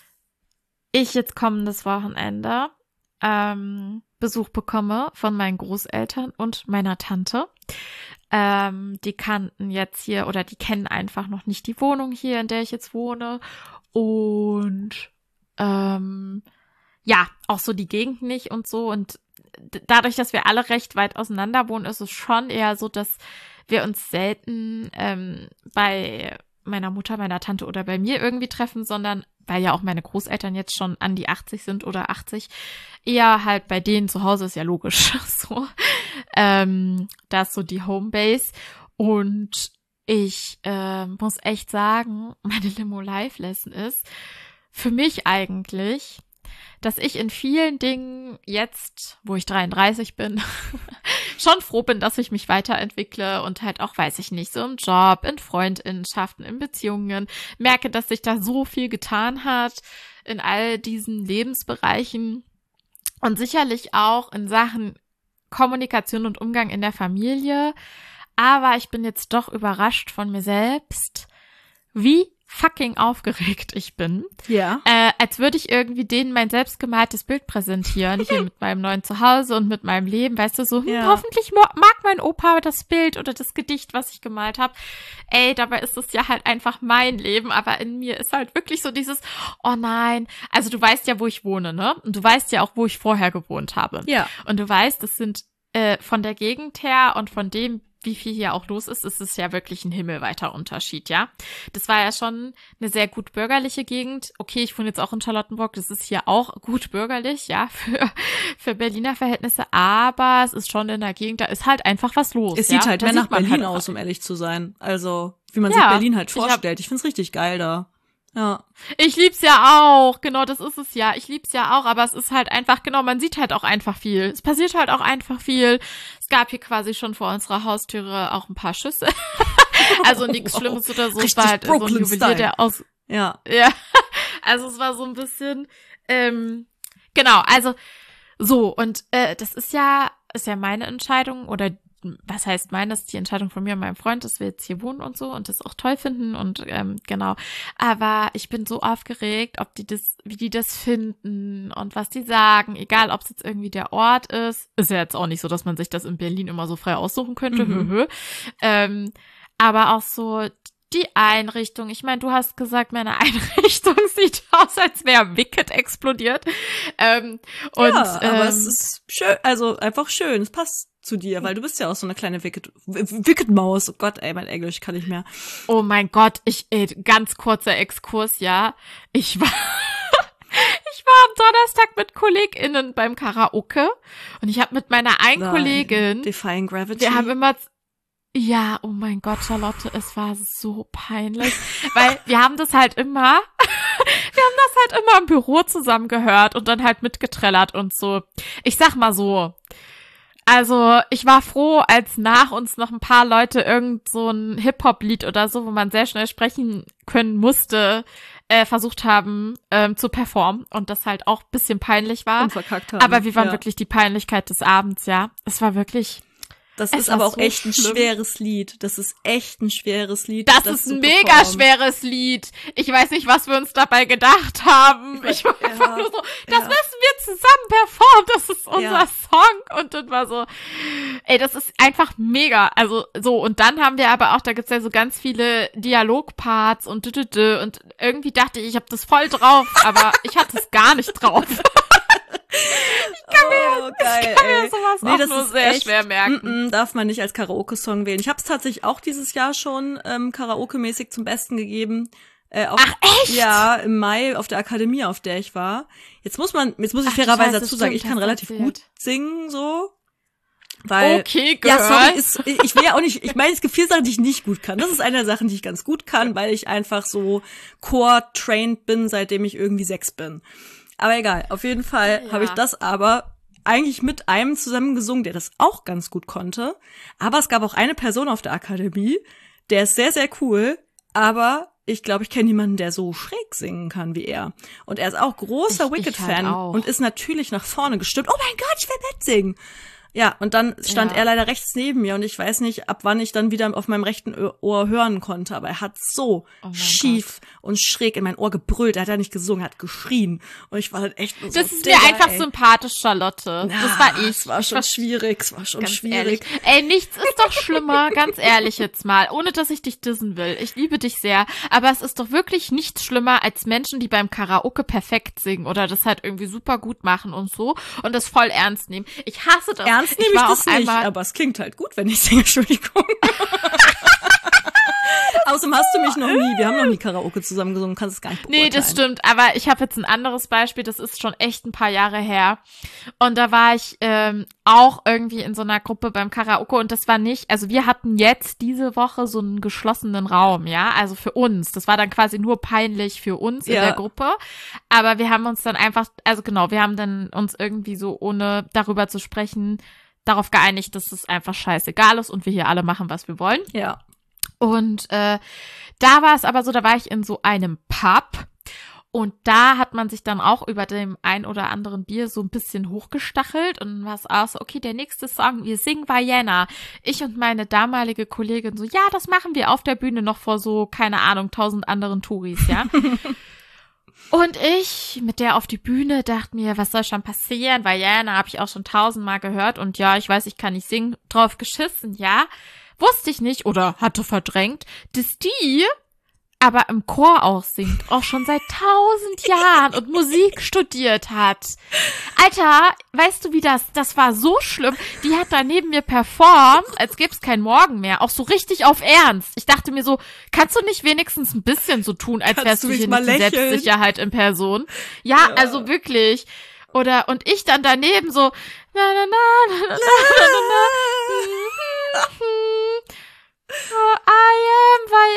ich jetzt kommendes Wochenende ähm, Besuch bekomme von meinen Großeltern und meiner Tante. Ähm, die kannten jetzt hier oder die kennen einfach noch nicht die Wohnung hier, in der ich jetzt wohne. Und ähm, ja, auch so die Gegend nicht und so. Und d- dadurch, dass wir alle recht weit auseinander wohnen, ist es schon eher so, dass wir uns selten ähm, bei meiner Mutter, meiner Tante oder bei mir irgendwie treffen, sondern weil ja auch meine Großeltern jetzt schon an die achtzig sind oder achtzig, eher halt bei denen zu Hause, ist ja logisch. so, ähm, da ist so die Homebase. Und ich äh, muss echt sagen, meine Limo-Live-Lesson ist für mich eigentlich, dass ich in vielen Dingen jetzt, wo ich dreiunddreißig bin, schon froh bin, dass ich mich weiterentwickle und halt auch, weiß ich nicht, so im Job, in Freundinnenschaften, in Beziehungen, merke, dass sich da so viel getan hat in all diesen Lebensbereichen und sicherlich auch in Sachen Kommunikation und Umgang in der Familie. Aber ich bin jetzt doch überrascht von mir selbst, wie fucking aufgeregt ich bin. Ja. Äh, als würde ich irgendwie denen mein selbstgemaltes Bild präsentieren, hier mit meinem neuen Zuhause und mit meinem Leben. Weißt du, so, hm, Ja. hoffentlich mo- mag mein Opa das Bild oder das Gedicht, was ich gemalt habe. Ey, dabei ist es ja halt einfach mein Leben, aber in mir ist halt wirklich so dieses, oh nein. Also du weißt ja, wo ich wohne, ne? Und du weißt ja auch, wo ich vorher gewohnt habe. Ja. Und du weißt, es sind äh, von der Gegend her und von dem, wie viel hier auch los ist, ist es ja wirklich ein himmelweiter Unterschied, ja. Das war ja schon eine sehr gut bürgerliche Gegend. Okay, ich wohne jetzt auch in Charlottenburg, das ist hier auch gut bürgerlich, ja, für, für Berliner Verhältnisse, aber es ist schon in der Gegend, da ist halt einfach was los. Es ja? sieht halt Da mehr nach sieht man Berlin halt aus, um ehrlich zu sein. Also, wie man Ja, sich Berlin halt ich hab- vorstellt. Ich find's richtig geil da. Ja. Ich lieb's ja auch, genau, das ist es ja. Ich lieb's ja auch, aber es ist halt einfach, genau, man sieht halt auch einfach viel. Es passiert halt auch einfach viel. Es gab hier quasi schon vor unserer Haustüre auch ein paar Schüsse. also nichts Wow. Schlimmes oder so. Es Richtig war halt so ein Brooklyn Juwelier, Style. der aus, Ja. ja, also es war so ein bisschen, ähm, genau, also so, und äh, das ist ja, ist ja meine Entscheidung oder was heißt meine, das ist die Entscheidung von mir und meinem Freund, dass wir jetzt hier wohnen und so und das auch toll finden und ähm, genau. Aber ich bin so aufgeregt, ob die das, wie die das finden und was die sagen, egal ob es jetzt irgendwie der Ort ist. Ist ja jetzt auch nicht so, dass man sich das in Berlin immer so frei aussuchen könnte. Mhm. Hö, hö. Ähm, aber auch so die Einrichtung. Ich meine, du hast gesagt, meine Einrichtung sieht aus, als wäre Wicked explodiert. Ähm, und, ja, aber ähm, es ist schön, also einfach schön. Es passt zu dir, weil du bist ja auch so eine kleine Wicked, Wicked Maus. Oh Gott, ey, mein Englisch kann ich mehr. Oh mein Gott, ich, ey, ganz kurzer Exkurs, ja. Ich war, ich war am Donnerstag mit KollegInnen beim Karaoke und ich habe mit meiner einen Nein. Kollegin, Defying Gravity. wir haben immer, ja, oh mein Gott, Charlotte, es war so peinlich, weil wir haben das halt immer, wir haben das halt immer im Büro zusammen gehört und dann halt mitgetrellert und so. Ich sag mal so, Also ich war froh, als nach uns noch ein paar Leute irgend so ein Hip-Hop-Lied oder so, wo man sehr schnell sprechen können musste, äh, versucht haben ähm, zu performen und das halt auch ein bisschen peinlich war. Und verkackt haben. Aber wir waren ja. wirklich die Peinlichkeit des Abends, ja. Es war wirklich... Das Es ist war aber auch so echt ein schlimm. schweres Lied. Das ist echt ein schweres Lied. Das, das ist ein mega performen. schweres Lied. Ich weiß nicht, was wir uns dabei gedacht haben. Ich war ja, einfach nur so, das ja. müssen wir zusammen performen. Das ist unser ja. Song. Und dann war so, ey, das ist einfach mega. Also so, und dann haben wir aber auch, da gibt's ja so ganz viele Dialogparts und dü, dü, dü, und irgendwie dachte ich, ich habe das voll drauf, aber ich hatte es gar nicht drauf. Ich kann mir, oh, geil, ich kann mir ey. sowas nee, auch das nur ist sehr echt, schwer merken. M -m, darf man nicht als Karaoke-Song wählen. Ich habe es tatsächlich auch dieses Jahr schon ähm, Karaoke-mäßig zum Besten gegeben. Äh, auch, Ach, echt? Ja, im Mai auf der Akademie, auf der ich war. Jetzt muss man, jetzt muss ich Ach, fairerweise Scheiße, dazu sagen, stimmt, ich kann relativ erzählt. gut singen, so. Weil, okay, girl. ja, sorry, ist, ich will ja auch nicht, ich meine, es gibt viele Sachen, die ich nicht gut kann. Das ist eine der Sachen, die ich ganz gut kann, weil ich einfach so core-trained bin, seitdem ich irgendwie sechs bin. Aber egal, auf jeden Fall ja. habe ich das aber eigentlich mit einem zusammen gesungen, der das auch ganz gut konnte. Aber es gab auch eine Person auf der Akademie, der ist sehr, sehr cool, aber ich glaube, ich kenne niemanden, der so schräg singen kann wie er. Und er ist auch großer Wicked-Fan halt und ist natürlich nach vorne gestimmt. Oh mein Gott, ich will mitsingen! Ja, und dann stand ja. er leider rechts neben mir und ich weiß nicht, ab wann ich dann wieder auf meinem rechten Ohr hören konnte, aber er hat so oh schief Gott. und schräg in mein Ohr gebrüllt. Er hat ja nicht gesungen, er hat geschrien. Und ich war halt echt so, das ist Digga, mir einfach ey. sympathisch, Charlotte. Na, das war ich. Es war schon schwierig, es war schon ganz schwierig. Ehrlich. Ey, nichts ist doch schlimmer, ganz ehrlich jetzt mal, ohne dass ich dich dissen will. Ich liebe dich sehr, aber es ist doch wirklich nichts schlimmer als Menschen, die beim Karaoke perfekt singen oder das halt irgendwie super gut machen und so und das voll ernst nehmen. Ich hasse das. Ernst nehme ich, ich das nicht, aber es klingt halt gut, wenn ich singe, Entschuldigung. Außerdem hast du mich noch nie, wir haben noch nie Karaoke zusammen gesungen, kannst es gar nicht beurteilen. Nee, das stimmt, aber ich habe jetzt ein anderes Beispiel, das ist schon echt ein paar Jahre her und da war ich ähm, auch irgendwie in so einer Gruppe beim Karaoke und das war nicht, also wir hatten jetzt diese Woche so einen geschlossenen Raum, ja, also für uns, das war dann quasi nur peinlich für uns in ja. der Gruppe, aber wir haben uns dann einfach, also genau, wir haben dann uns irgendwie so, ohne darüber zu sprechen, darauf geeinigt, dass es einfach scheißegal ist und wir hier alle machen, was wir wollen. Ja. Und äh, da war es aber so, da war ich in so einem Pub und da hat man sich dann auch über dem ein oder anderen Bier so ein bisschen hochgestachelt und dann war es auch so, okay, der nächste Song, wir singen Vienna. Ich und meine damalige Kollegin so, ja, das machen wir auf der Bühne noch vor so, keine Ahnung, tausend anderen Touris, ja. Und ich mit der auf die Bühne dachte mir, was soll schon passieren? Vienna habe ich auch schon tausendmal gehört und ja, ich weiß, ich kann nicht singen, drauf geschissen, ja. Wusste ich nicht oder hatte verdrängt, dass die aber im Chor auch singt, auch schon seit tausend Jahren und Musik studiert hat. Alter, weißt du wie das, das war so schlimm. Die hat da neben mir performt, als gäbe es keinen Morgen mehr, auch so richtig auf Ernst. Ich dachte mir so, kannst du nicht wenigstens ein bisschen so tun, als wärst du hier nicht die Selbstsicherheit in Person? Ja, ja, also wirklich. Oder, und ich dann daneben so, na, na, na, na, na, na, na, na. Oh, I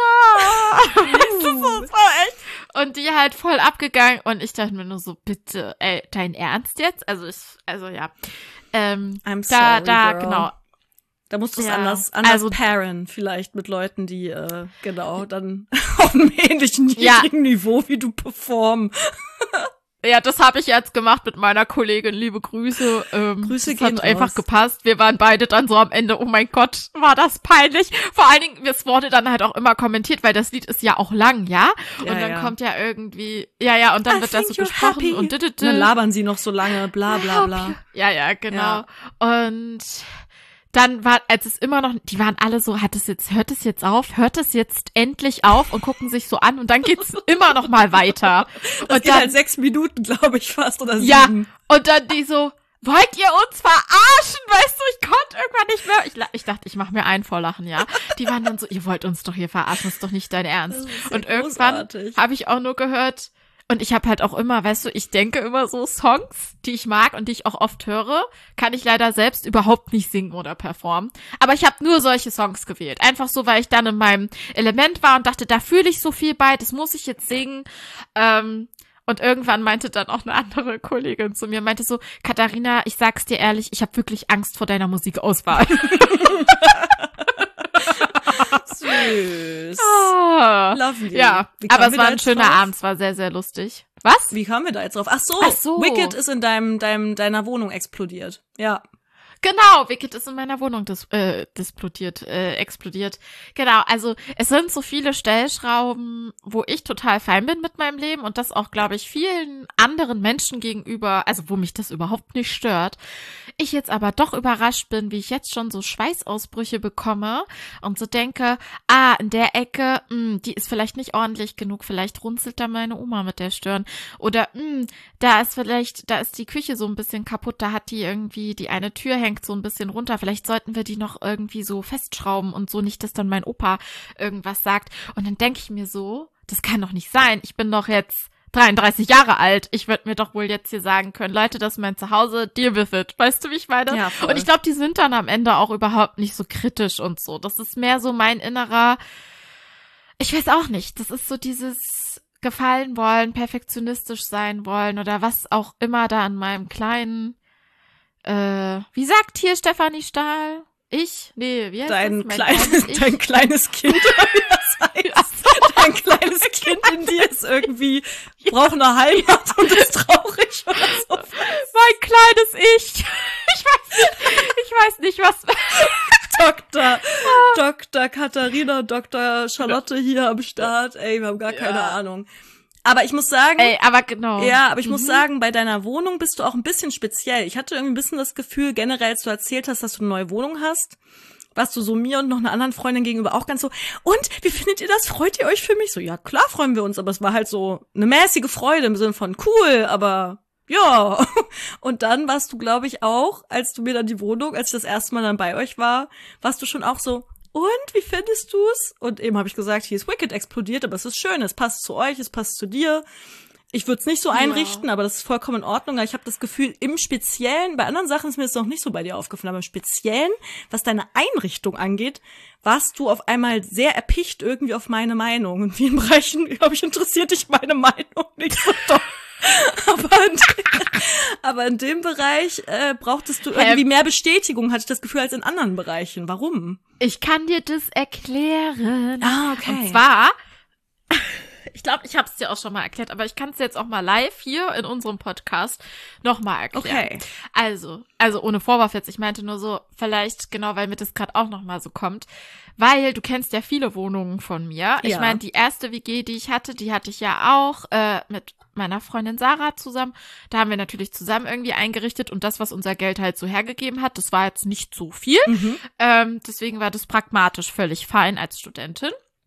am Vienna. Weißt du, so, das war echt. Und die halt voll abgegangen und ich dachte mir nur so, bitte, ey, dein Ernst jetzt? Also ich, also ja. Ähm, I'm da, sorry, da, girl. genau. Da musst du es Ja. anders, anders Also- pairen, vielleicht mit Leuten, die, äh, genau, dann auf einem ähnlichen Ja. niedrigen Niveau wie du performen. Ja, das habe ich jetzt gemacht mit meiner Kollegin. Liebe Grüße. Ähm, Grüße das gehen hat einfach raus. gepasst. Wir waren beide dann so am Ende, oh mein Gott, war das peinlich. Vor allen Dingen, es wurde dann halt auch immer kommentiert, weil das Lied ist ja auch lang, ja? Ja, und dann ja. kommt ja irgendwie, ja, ja, und dann I wird das so think you're gesprochen happy. und dit, dit, Und dann dit. labern sie noch so lange, bla bla bla. Ja, ja, genau. Ja. Und dann war, als es immer noch, die waren alle so, hat es jetzt, hört es jetzt auf, hört es jetzt endlich auf und gucken sich so an und dann geht's immer noch mal weiter. Das und geht dann, halt sechs Minuten, glaube ich, fast, oder ja, sieben. und dann die so, wollt ihr uns verarschen? Weißt du, ich konnte irgendwann nicht mehr. Ich, la- ich dachte, ich mache mir einen vor Lachen, ja. Die waren dann so, ihr wollt uns doch hier verarschen, ist doch nicht dein Ernst. Das ist ja Und irgendwann großartig. habe ich auch nur gehört, und ich habe halt auch immer, weißt du, ich denke immer so Songs, die ich mag und die ich auch oft höre, kann ich leider selbst überhaupt nicht singen oder performen. Aber ich habe nur solche Songs gewählt. Einfach so, weil ich dann in meinem Element war und dachte, da fühle ich so viel bei, das muss ich jetzt singen. Ähm, Und irgendwann meinte dann auch eine andere Kollegin zu mir, meinte so, Katharina, ich sag's dir ehrlich, ich habe wirklich Angst vor deiner Musikauswahl. Süß. Ah, Lovely. ja, aber es war ein schöner drauf? Abend, es war sehr, sehr lustig. Was? Wie kamen wir da jetzt drauf? Ach so, Ach so. Wicked ist in deinem, deinem, deiner Wohnung explodiert. Ja. Genau, Wicked ist in meiner Wohnung dis äh, displodiert, äh, explodiert. Genau, also es sind so viele Stellschrauben, wo ich total fein bin mit meinem Leben und das auch, glaube ich, vielen anderen Menschen gegenüber, also wo mich das überhaupt nicht stört. Ich jetzt aber doch überrascht bin, wie ich jetzt schon so Schweißausbrüche bekomme und so denke, ah, in der Ecke, mh, die ist vielleicht nicht ordentlich genug, vielleicht runzelt da meine Oma mit der Stirn. Oder, mh, da ist vielleicht, da ist die Küche so ein bisschen kaputt, da hat die irgendwie, die eine Tür hängt so ein bisschen runter. Vielleicht sollten wir die noch irgendwie so festschrauben und so nicht, dass dann mein Opa irgendwas sagt. Und dann denke ich mir so, das kann doch nicht sein. Ich bin doch jetzt dreiunddreißig Jahre alt. Ich würde mir doch wohl jetzt hier sagen können, Leute, das ist mein Zuhause, deal with it. Weißt du, wie ich meine? Ja, voll. Und ich glaube, die sind dann am Ende auch überhaupt nicht so kritisch und so. Das ist mehr so mein innerer, ich weiß auch nicht, das ist so dieses gefallen wollen, perfektionistisch sein wollen oder was auch immer da an meinem kleinen Äh, wie sagt hier Stefanie Stahl? Ich? Nee, wie heißt Dein, das? Mein kleines, kleines Ich? dein kleines Kind, wie das heißt. Dein kleines Kind in dir ist irgendwie, braucht eine Heimat und ist traurig oder so. Mein kleines Ich. Ich weiß nicht, ich weiß nicht, was... Doktor, Doktor Katharina, Doktor Charlotte hier am Start. Ey, wir haben gar keine Ja. Ahnung. Aber ich muss sagen, Ey, aber genau. ja, aber ich Mhm. muss sagen, bei deiner Wohnung bist du auch ein bisschen speziell. Ich hatte irgendwie ein bisschen das Gefühl, generell, als du erzählt hast, dass du eine neue Wohnung hast, warst du so mir und noch einer anderen Freundin gegenüber auch ganz so, und, wie findet ihr das? Freut ihr euch für mich? So, ja, klar freuen wir uns, aber es war halt so eine mäßige Freude im Sinne von cool, aber ja. Und dann warst du, glaube ich, auch, als du mir dann die Wohnung, als ich das erste Mal dann bei euch war, warst du schon auch so, und, wie findest du's? Und eben habe ich gesagt, hier ist Wicked explodiert, aber es ist schön, es passt zu euch, es passt zu dir. Ich würde es nicht so einrichten, ja. aber das ist vollkommen in Ordnung. Aber ich habe das Gefühl, im Speziellen, bei anderen Sachen ist mir das noch nicht so bei dir aufgefallen, aber im Speziellen, was deine Einrichtung angeht, warst du auf einmal sehr erpicht irgendwie auf meine Meinung. Und in vielen Bereichen, glaube ich, interessiert dich meine Meinung nicht so doll. aber, in, aber in dem Bereich äh, brauchtest du irgendwie mehr Bestätigung, hatte ich das Gefühl, als in anderen Bereichen. Warum? Ich kann dir das erklären. Ah, okay. Und zwar, ich glaube, ich habe es dir auch schon mal erklärt, aber ich kann es jetzt auch mal live hier in unserem Podcast nochmal erklären. Okay. Also, also ohne Vorwurf jetzt, ich meinte nur so, vielleicht genau, weil mir das gerade auch nochmal so kommt, weil du kennst ja viele Wohnungen von mir. Ich Ja. meine, die erste W G, die ich hatte, die hatte ich ja auch äh, mit meiner Freundin Sarah zusammen. Da haben wir natürlich zusammen irgendwie eingerichtet und das, was unser Geld halt so hergegeben hat, das war jetzt nicht so viel. Mhm. Ähm, deswegen war das pragmatisch völlig fein als Studentin.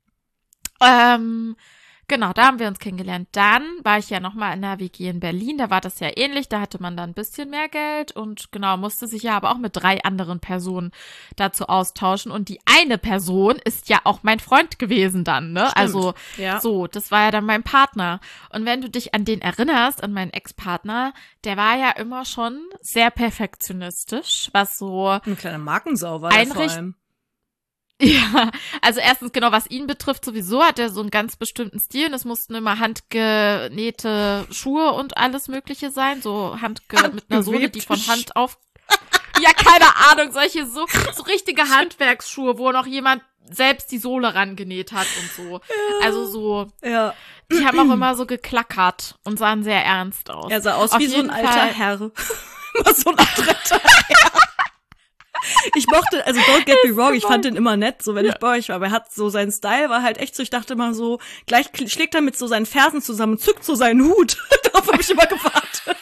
Ähm, genau, da haben wir uns kennengelernt. Dann war ich ja nochmal in der W G in Berlin, da war das ja ähnlich, da hatte man dann ein bisschen mehr Geld und genau, musste sich ja aber auch mit drei anderen Personen dazu austauschen und die eine Person ist ja auch mein Freund gewesen dann, ne? Stimmt. Also Ja. so, das war ja dann mein Partner. Und wenn du dich an den erinnerst, an meinen Ex-Partner, der war ja immer schon sehr perfektionistisch, was so Eine kleine Markensau war der vor Einricht- allem. ja, also erstens genau, was ihn betrifft, sowieso hat er so einen ganz bestimmten Stil und es mussten immer handgenähte Schuhe und alles Mögliche sein, so handge mit einer Sohle, die von Hand auf... Ja, keine Ahnung, solche so, so richtige Handwerksschuhe, wo noch jemand selbst die Sohle rangenäht hat und so. Ja. Also so, Ja. die haben auch immer so geklackert und sahen sehr ernst aus. Er sah aus Auf wie so ein jeden alter Fall. Herr. Immer so ein alter Herr. Ich mochte, also don't get me wrong, ich fand den immer nett, so wenn Ja. ich bei euch war, aber er hat so, sein Style war halt echt so, ich dachte immer so, gleich kl- schlägt er mit so seinen Fersen zusammen, zückt so seinen Hut. Darauf habe ich immer gewartet.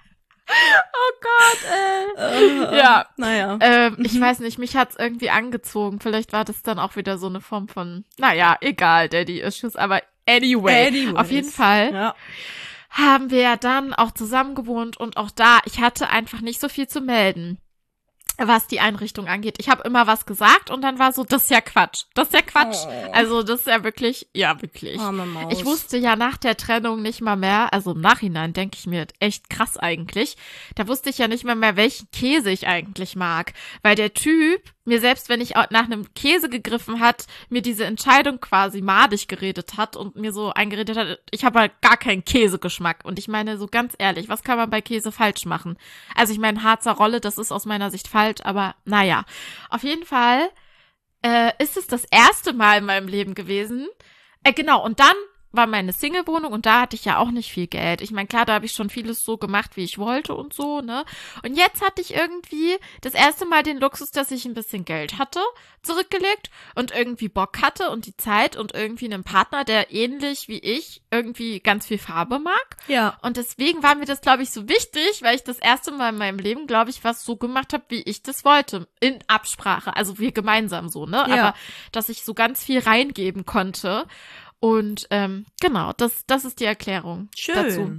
Oh Gott, ey. Äh, Ja. Naja. Ähm, ich weiß nicht, mich hat's irgendwie angezogen. Vielleicht war das dann auch wieder so eine Form von, naja, egal, Daddy-Issues, aber anyway. Anyways. Auf jeden Fall Ja. haben wir ja dann auch zusammen gewohnt und auch da, ich hatte einfach nicht so viel zu melden, was die Einrichtung angeht. Ich habe immer was gesagt und dann war so, das ist ja Quatsch. Das ist ja Quatsch. Oh. Also das ist ja wirklich, ja wirklich. Arme Maus. Ich wusste ja nach der Trennung nicht mal mehr, also im Nachhinein denke ich mir, echt krass eigentlich, da wusste ich ja nicht mal mehr, welchen Käse ich eigentlich mag, weil der Typ mir selbst, wenn ich auch nach einem Käse gegriffen hat, mir diese Entscheidung quasi madig geredet hat und mir so eingeredet hat, ich habe halt gar keinen Käsegeschmack. Und ich meine, so ganz ehrlich, was kann man bei Käse falsch machen? Also ich meine, Harzer Rolle, das ist aus meiner Sicht falsch, aber naja. Auf jeden Fall äh, ist es das erste Mal in meinem Leben gewesen. Äh, genau, und dann war meine Single-Wohnung und da hatte ich ja auch nicht viel Geld. Ich meine, klar, da habe ich schon vieles so gemacht, wie ich wollte und so, ne? Und jetzt hatte ich irgendwie das erste Mal den Luxus, dass ich ein bisschen Geld hatte, zurückgelegt und irgendwie Bock hatte und die Zeit und irgendwie einen Partner, der ähnlich wie ich irgendwie ganz viel Farbe mag. Ja. Und deswegen war mir das, glaube ich, so wichtig, weil ich das erste Mal in meinem Leben, glaube ich, was so gemacht habe, wie ich das wollte. In Absprache. Also wir gemeinsam so, ne? Ja. Aber dass ich so ganz viel reingeben konnte. Und ähm, genau, das das ist die Erklärung Schön. dazu.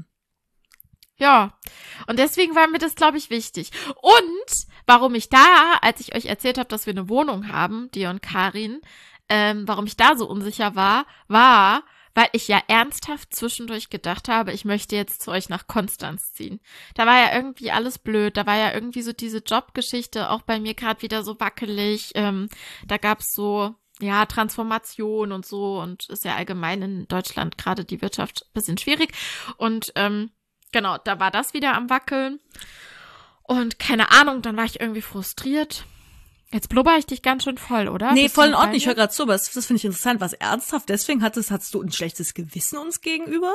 Ja, und deswegen war mir das, glaube ich, wichtig. Und warum ich da, als ich euch erzählt habe, dass wir eine Wohnung haben, die und Karin, ähm, warum ich da so unsicher war, war, weil ich ja ernsthaft zwischendurch gedacht habe, ich möchte jetzt zu euch nach Konstanz ziehen. Da war ja irgendwie alles blöd, da war ja irgendwie so diese Jobgeschichte auch bei mir gerade wieder so wackelig. Ähm, da gab's so ja, Transformation und so und ist ja allgemein in Deutschland gerade die Wirtschaft ein bisschen schwierig und ähm, genau, da war das wieder am Wackeln und keine Ahnung, dann war ich irgendwie frustriert. Jetzt blubber ich dich ganz schön voll, oder? Nee, Bist voll du in Ordnung, bei ich mir? höre gerade zu, aber das, das finde ich interessant, was ernsthaft, deswegen hattest, hattest du ein schlechtes Gewissen uns gegenüber?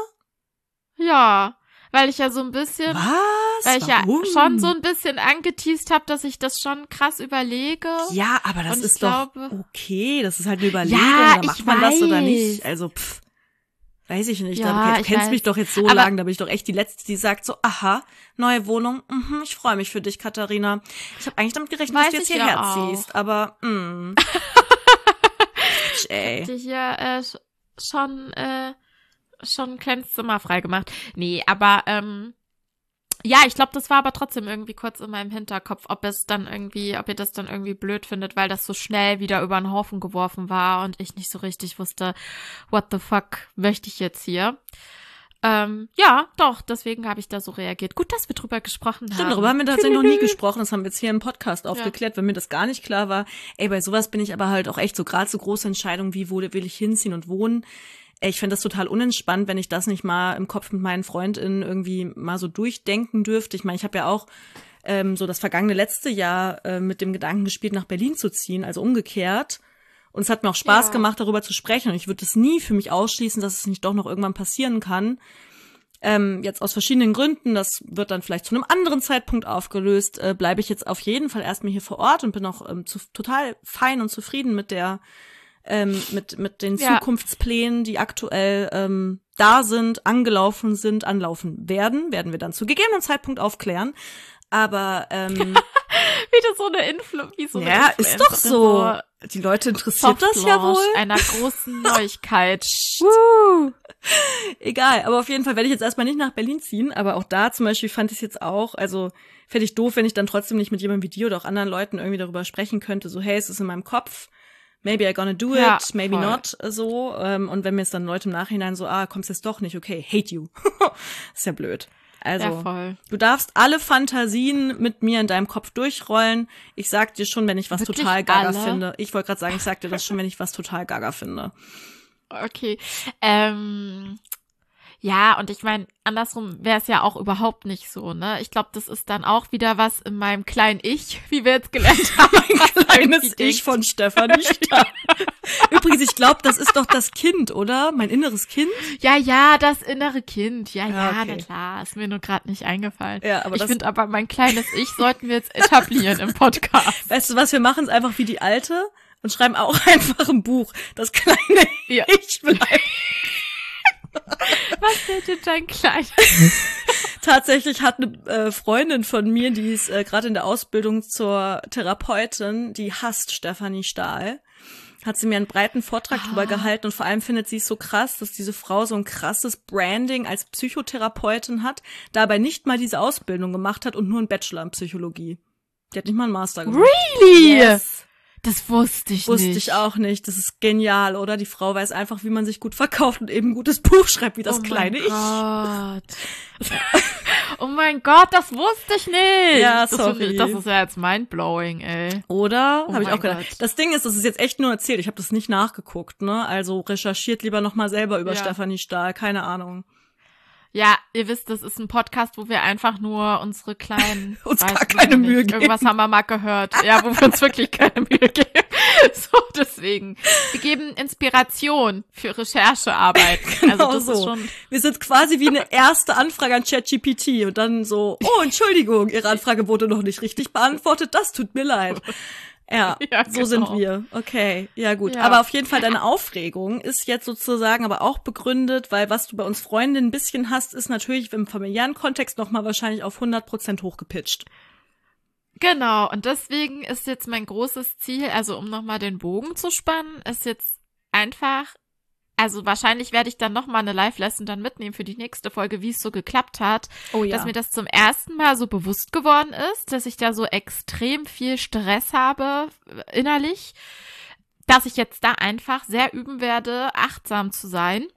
Ja, weil ich ja so ein bisschen, Was? weil ich Warum? ja schon so ein bisschen angeteast habe, dass ich das schon krass überlege. Ja, aber das Und ich ist doch glaube- okay, das ist halt eine Überlegung, Ja, da macht ich man das oder weiß. nicht, also pff, weiß ich nicht, Ja, da, du ich kennst weiß. mich doch jetzt so Aber- lange, da bin ich doch echt die Letzte, die sagt so, aha, neue Wohnung, mhm, ich freue mich für dich, Katharina. Ich habe eigentlich damit gerechnet, Weiß dass du jetzt ich ja hierher auch. ziehst, aber, mh. Ey. Die hier äh, sch- schon äh, schon ein kleines Zimmer freigemacht. Nee, aber ähm, ja, ich glaube, das war aber trotzdem irgendwie kurz in meinem Hinterkopf, ob es dann irgendwie, ob ihr das dann irgendwie blöd findet, weil das so schnell wieder über den Haufen geworfen war und ich nicht so richtig wusste, what the fuck möchte ich jetzt hier? Ähm, ja, doch, deswegen habe ich da so reagiert. Gut, dass wir drüber gesprochen Stimmt, haben. darüber haben wir tatsächlich noch nie gesprochen. Das haben wir jetzt hier im Podcast aufgeklärt, wenn mir das gar nicht klar war. Ey, bei sowas bin ich aber halt auch echt so, gerade so große Entscheidungen wie, wo will ich hinziehen und wohnen. Ey, ich finde das total unentspannt, wenn ich das nicht mal im Kopf mit meinen FreundInnen irgendwie mal so durchdenken dürfte. Ich meine, ich habe ja auch ähm, so das vergangene letzte Jahr äh, mit dem Gedanken gespielt, nach Berlin zu ziehen, also umgekehrt. Und es hat mir auch Spaß Ja. gemacht, darüber zu sprechen. Und ich würde es nie für mich ausschließen, dass es nicht doch noch irgendwann passieren kann. Ähm, jetzt aus verschiedenen Gründen, das wird dann vielleicht zu einem anderen Zeitpunkt aufgelöst, äh, bleibe ich jetzt auf jeden Fall erstmal hier vor Ort und bin auch ähm, zu, total fein und zufrieden mit der, ähm, mit mit den Ja. Zukunftsplänen, die aktuell ähm, da sind, angelaufen sind, anlaufen werden, werden wir dann zu gegebenem Zeitpunkt aufklären. Aber ähm, Wie das so eine Influ, wie so eine ja, ist doch Influencerin so. Die Leute interessiert das ja Softlaunch wohl. einer großen Neuigkeit. Egal, aber auf jeden Fall werde ich jetzt erstmal nicht nach Berlin ziehen, aber auch da zum Beispiel fand ich es jetzt auch, also fände ich doof, wenn ich dann trotzdem nicht mit jemandem wie dir oder auch anderen Leuten irgendwie darüber sprechen könnte, so hey, es ist in meinem Kopf, maybe I gonna do it, Ja, maybe voll. not, so, ähm, und wenn mir es dann Leute im Nachhinein so, ah, kommst jetzt doch nicht, okay, hate you. Ist ja blöd. Also, Ja, voll. du darfst alle Fantasien mit mir in deinem Kopf durchrollen. Ich sag dir schon, wenn ich was Wirklich total gaga alle? finde. Ich wollte gerade sagen, ich sag dir das schon, wenn ich was total gaga finde. Okay. Ähm, ja, und ich meine, andersrum wäre es ja auch überhaupt nicht so, ne? Ich glaube, das ist dann auch wieder was in meinem kleinen Ich, wie wir jetzt gelernt haben. was Kleines irgendwie Ich denkt. von Stefanie Stahl. Übrigens, ich glaube, das ist doch das Kind, oder? Mein inneres Kind? Ja, ja, das innere Kind. Ja, Ja, ja, okay. na klar. Ist mir nur gerade nicht eingefallen. Ja, aber ich das- finde aber, mein kleines Ich sollten wir jetzt etablieren im Podcast. Weißt du was, wir machen es einfach wie die Alte und schreiben auch einfach ein Buch. Das kleine Ja. Ich bleibt. Was hält denn dein Kleines? Tatsächlich hat eine äh, Freundin von mir, die ist äh, gerade in der Ausbildung zur Therapeutin, die hasst Stefanie Stahl. Hat sie mir einen breiten Vortrag Ah. drüber gehalten und vor allem findet sie es so krass, dass diese Frau so ein krasses Branding als Psychotherapeutin hat, dabei nicht mal diese Ausbildung gemacht hat und nur einen Bachelor in Psychologie. Die hat nicht mal einen Master gemacht. Really? Yes. Das wusste ich Wusste nicht. ich auch nicht. Das ist genial, oder? Die Frau weiß einfach, wie man sich gut verkauft und eben ein gutes Buch schreibt, wie das oh kleine mein Ich. Gott. Oh mein Gott, das wusste ich nicht. Ja, das, sorry. Ich, das ist ja jetzt mindblowing, ey. Oder? Oh Habe ich mein auch gedacht. Gott. Das Ding ist, das ist jetzt echt nur erzählt. Ich habe das nicht nachgeguckt, ne? Also recherchiert lieber nochmal selber über Ja. Stefanie Stahl. Keine Ahnung. Ja, ihr wisst, das ist ein Podcast, wo wir einfach nur unsere kleinen... Uns weiß gar ich keine nicht, Mühe geben. Irgendwas haben wir mal gehört. Ja, wo wir uns wirklich keine Mühe geben. So, deswegen. Wir geben Inspiration für Recherchearbeit. Genau also das so. ist schon... Wir sind quasi wie eine erste Anfrage an ChatGPT und dann so, oh, Entschuldigung, Ihre Anfrage wurde noch nicht richtig beantwortet, das tut mir leid. Ja, Ja, so genau. sind wir. Okay, ja gut. Ja. Aber auf jeden Fall, deine Aufregung ist jetzt sozusagen aber auch begründet, weil was du bei uns Freundinnen ein bisschen hast, ist natürlich im familiären Kontext nochmal wahrscheinlich auf hundert Prozent hochgepitcht. Genau, und deswegen ist jetzt mein großes Ziel, also um nochmal den Bogen zu spannen, ist jetzt einfach, also wahrscheinlich werde ich dann nochmal eine Live-Lesson dann mitnehmen für die nächste Folge, wie es so geklappt hat, Oh ja. dass mir das zum ersten Mal so bewusst geworden ist, dass ich da so extrem viel Stress habe äh, innerlich, dass ich jetzt da einfach sehr üben werde, achtsam zu sein.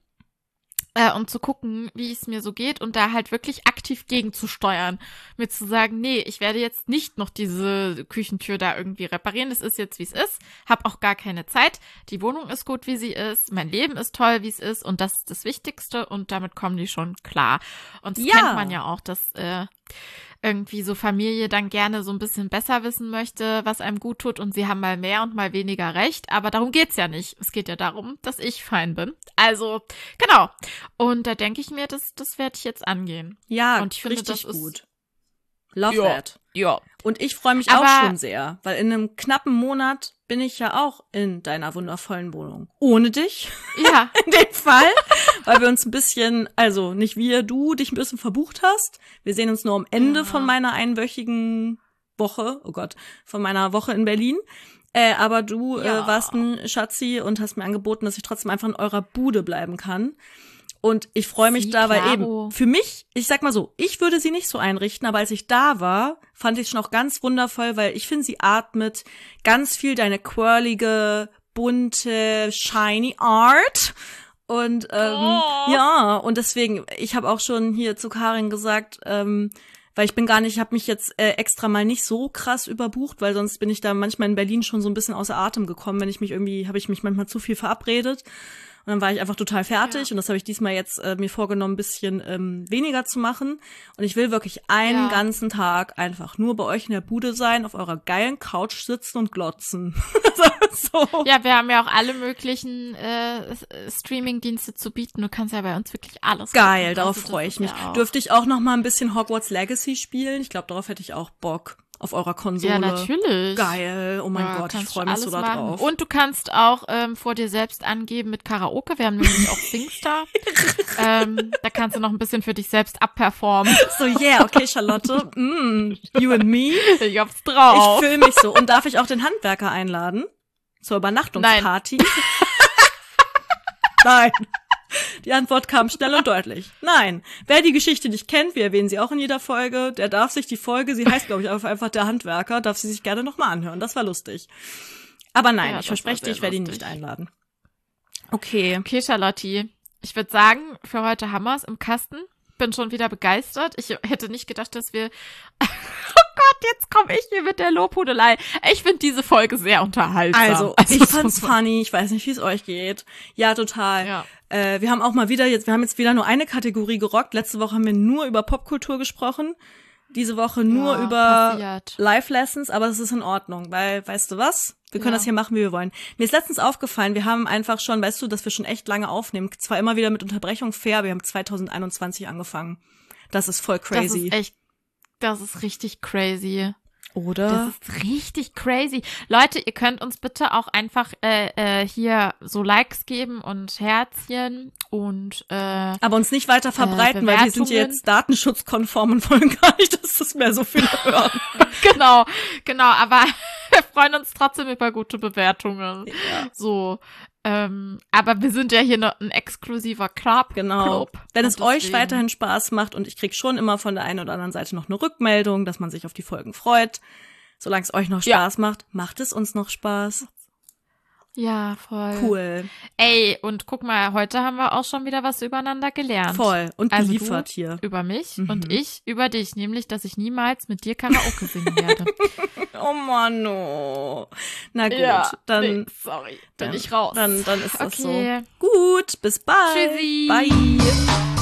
Äh, um zu gucken, wie es mir so geht und da halt wirklich aktiv gegenzusteuern. Mir zu sagen, nee, ich werde jetzt nicht noch diese Küchentür da irgendwie reparieren. Das ist jetzt, wie es ist. Hab auch gar keine Zeit. Die Wohnung ist gut, wie sie ist. Mein Leben ist toll, wie es ist. Und das ist das Wichtigste. Und damit kommen die schon klar. Und das Ja. kennt man ja auch, dass äh, irgendwie so Familie dann gerne so ein bisschen besser wissen möchte, was einem gut tut. Und sie haben mal mehr und mal weniger recht. Aber darum geht's ja nicht. Es geht ja darum, dass ich fein bin. Also, genau. Und da denke ich mir, das, das werde ich jetzt angehen. Ja, Und ich finde, richtig das ist- gut. Love Ja. that. Ja. Und ich freue mich Aber- auch schon sehr, weil in einem knappen Monat bin ich ja auch in deiner wundervollen Wohnung. Ohne dich, Ja. in dem Fall, weil wir uns ein bisschen, also nicht wir, du dich ein bisschen verbucht hast. Wir sehen uns nur am Ende Ja. von meiner einwöchigen Woche, oh Gott, von meiner Woche in Berlin. Äh, aber du Ja. äh, warst ein Schatzi und hast mir angeboten, dass ich trotzdem einfach in eurer Bude bleiben kann. Und ich freue mich Sie, da, weil klaro. eben für mich, ich sag mal so, ich würde sie nicht so einrichten, aber als ich da war, fand ich es schon auch ganz wundervoll, weil ich finde, sie atmet ganz viel deine quirlige, bunte, shiny Art. Und ähm, Oh. ja, und deswegen, ich habe auch schon hier zu Karin gesagt, ähm, weil ich bin gar nicht, ich habe mich jetzt äh, extra mal nicht so krass überbucht, weil sonst bin ich da manchmal in Berlin schon so ein bisschen außer Atem gekommen, wenn ich mich irgendwie, habe ich mich manchmal zu viel verabredet. Und dann war ich einfach total fertig Ja. und das habe ich diesmal jetzt äh, mir vorgenommen, ein bisschen ähm, weniger zu machen. Und ich will wirklich einen Ja. ganzen Tag einfach nur bei euch in der Bude sein, auf eurer geilen Couch sitzen und glotzen. so. Ja, wir haben ja auch alle möglichen äh, Streaming-Dienste zu bieten. Du kannst ja bei uns wirklich alles Geil, gucken. darauf Also das freue ist ich mich. ja auch- Dürfte ich auch noch mal ein bisschen Hogwarts Legacy spielen? Ich glaube, darauf hätte ich auch Bock. Auf eurer Konsole. Ja, natürlich. Geil, oh mein Ja, Gott, ich kannst freue du mich so alles da machen. drauf. Und du kannst auch ähm, vor dir selbst angeben mit Karaoke. Wir haben nämlich auch Singstar. ähm, da kannst du noch ein bisschen für dich selbst abperformen. So, yeah, okay, Charlotte, mm, you and me. Ich hab's drauf. Ich fühle mich so. Und darf ich auch den Handwerker einladen? Zur Übernachtungsparty? Nein. Die Antwort kam schnell und deutlich. Nein. Wer die Geschichte nicht kennt, wir erwähnen sie auch in jeder Folge, der darf sich die Folge, sie heißt, glaube ich, einfach der Handwerker, darf sie sich gerne nochmal anhören. Das war lustig. Aber nein, Ja, ich das war verspreche dir, sehr ich werde ihn lustig. nicht einladen. Okay. Okay, Charlotte. Ich würde sagen, für heute haben wir's im Kasten. Bin schon wieder begeistert. Ich hätte nicht gedacht, dass wir... Oh Gott, jetzt komme ich hier mit der Lobhudelei. Ich finde diese Folge sehr unterhaltsam. Also, ich das fand's muss man- funny. Ich weiß nicht, wie es euch geht. Ja, total. Ja. Äh, wir haben auch mal wieder jetzt, wir haben jetzt wieder nur eine Kategorie gerockt. Letzte Woche haben wir nur über Popkultur gesprochen. Diese Woche nur Ja, über passiert. Live-Lessons, aber es ist in Ordnung, weil, weißt du was? Wir können Ja. das hier machen, wie wir wollen. Mir ist letztens aufgefallen, wir haben einfach schon, weißt du, dass wir schon echt lange aufnehmen. Zwar immer wieder mit Unterbrechung fair, wir haben zwanzig einundzwanzig angefangen. Das ist voll crazy. Das ist echt, das ist richtig crazy. Oder? Das ist richtig crazy. Leute, ihr könnt uns bitte auch einfach äh, äh, hier so Likes geben und Herzchen und äh, aber uns nicht weiter verbreiten, weil wir sind Bewertungen. jetzt datenschutzkonform und wollen gar nicht, dass das mehr so viele hören. genau, genau, aber wir freuen uns trotzdem über gute Bewertungen. Ja. So, ähm, aber wir sind ja hier noch ein exklusiver Club. Genau. Club. Wenn Und es euch deswegen- weiterhin Spaß macht und ich krieg schon immer von der einen oder anderen Seite noch eine Rückmeldung, dass man sich auf die Folgen freut. Solange es euch noch Ja. Spaß macht, macht es uns noch Spaß. Ja, voll. Cool. Ey, und guck mal, heute haben wir auch schon wieder was übereinander gelernt. Voll. Und Also geliefert du hier. über mich Mhm. und ich über dich, nämlich, dass ich niemals mit dir Karaoke singen werde. Oh Mann, oh. Na gut, Ja, dann, nee, sorry, bin dann, ich raus. Dann, dann ist das Okay. so. Gut, bis bald. Tschüssi. Bye.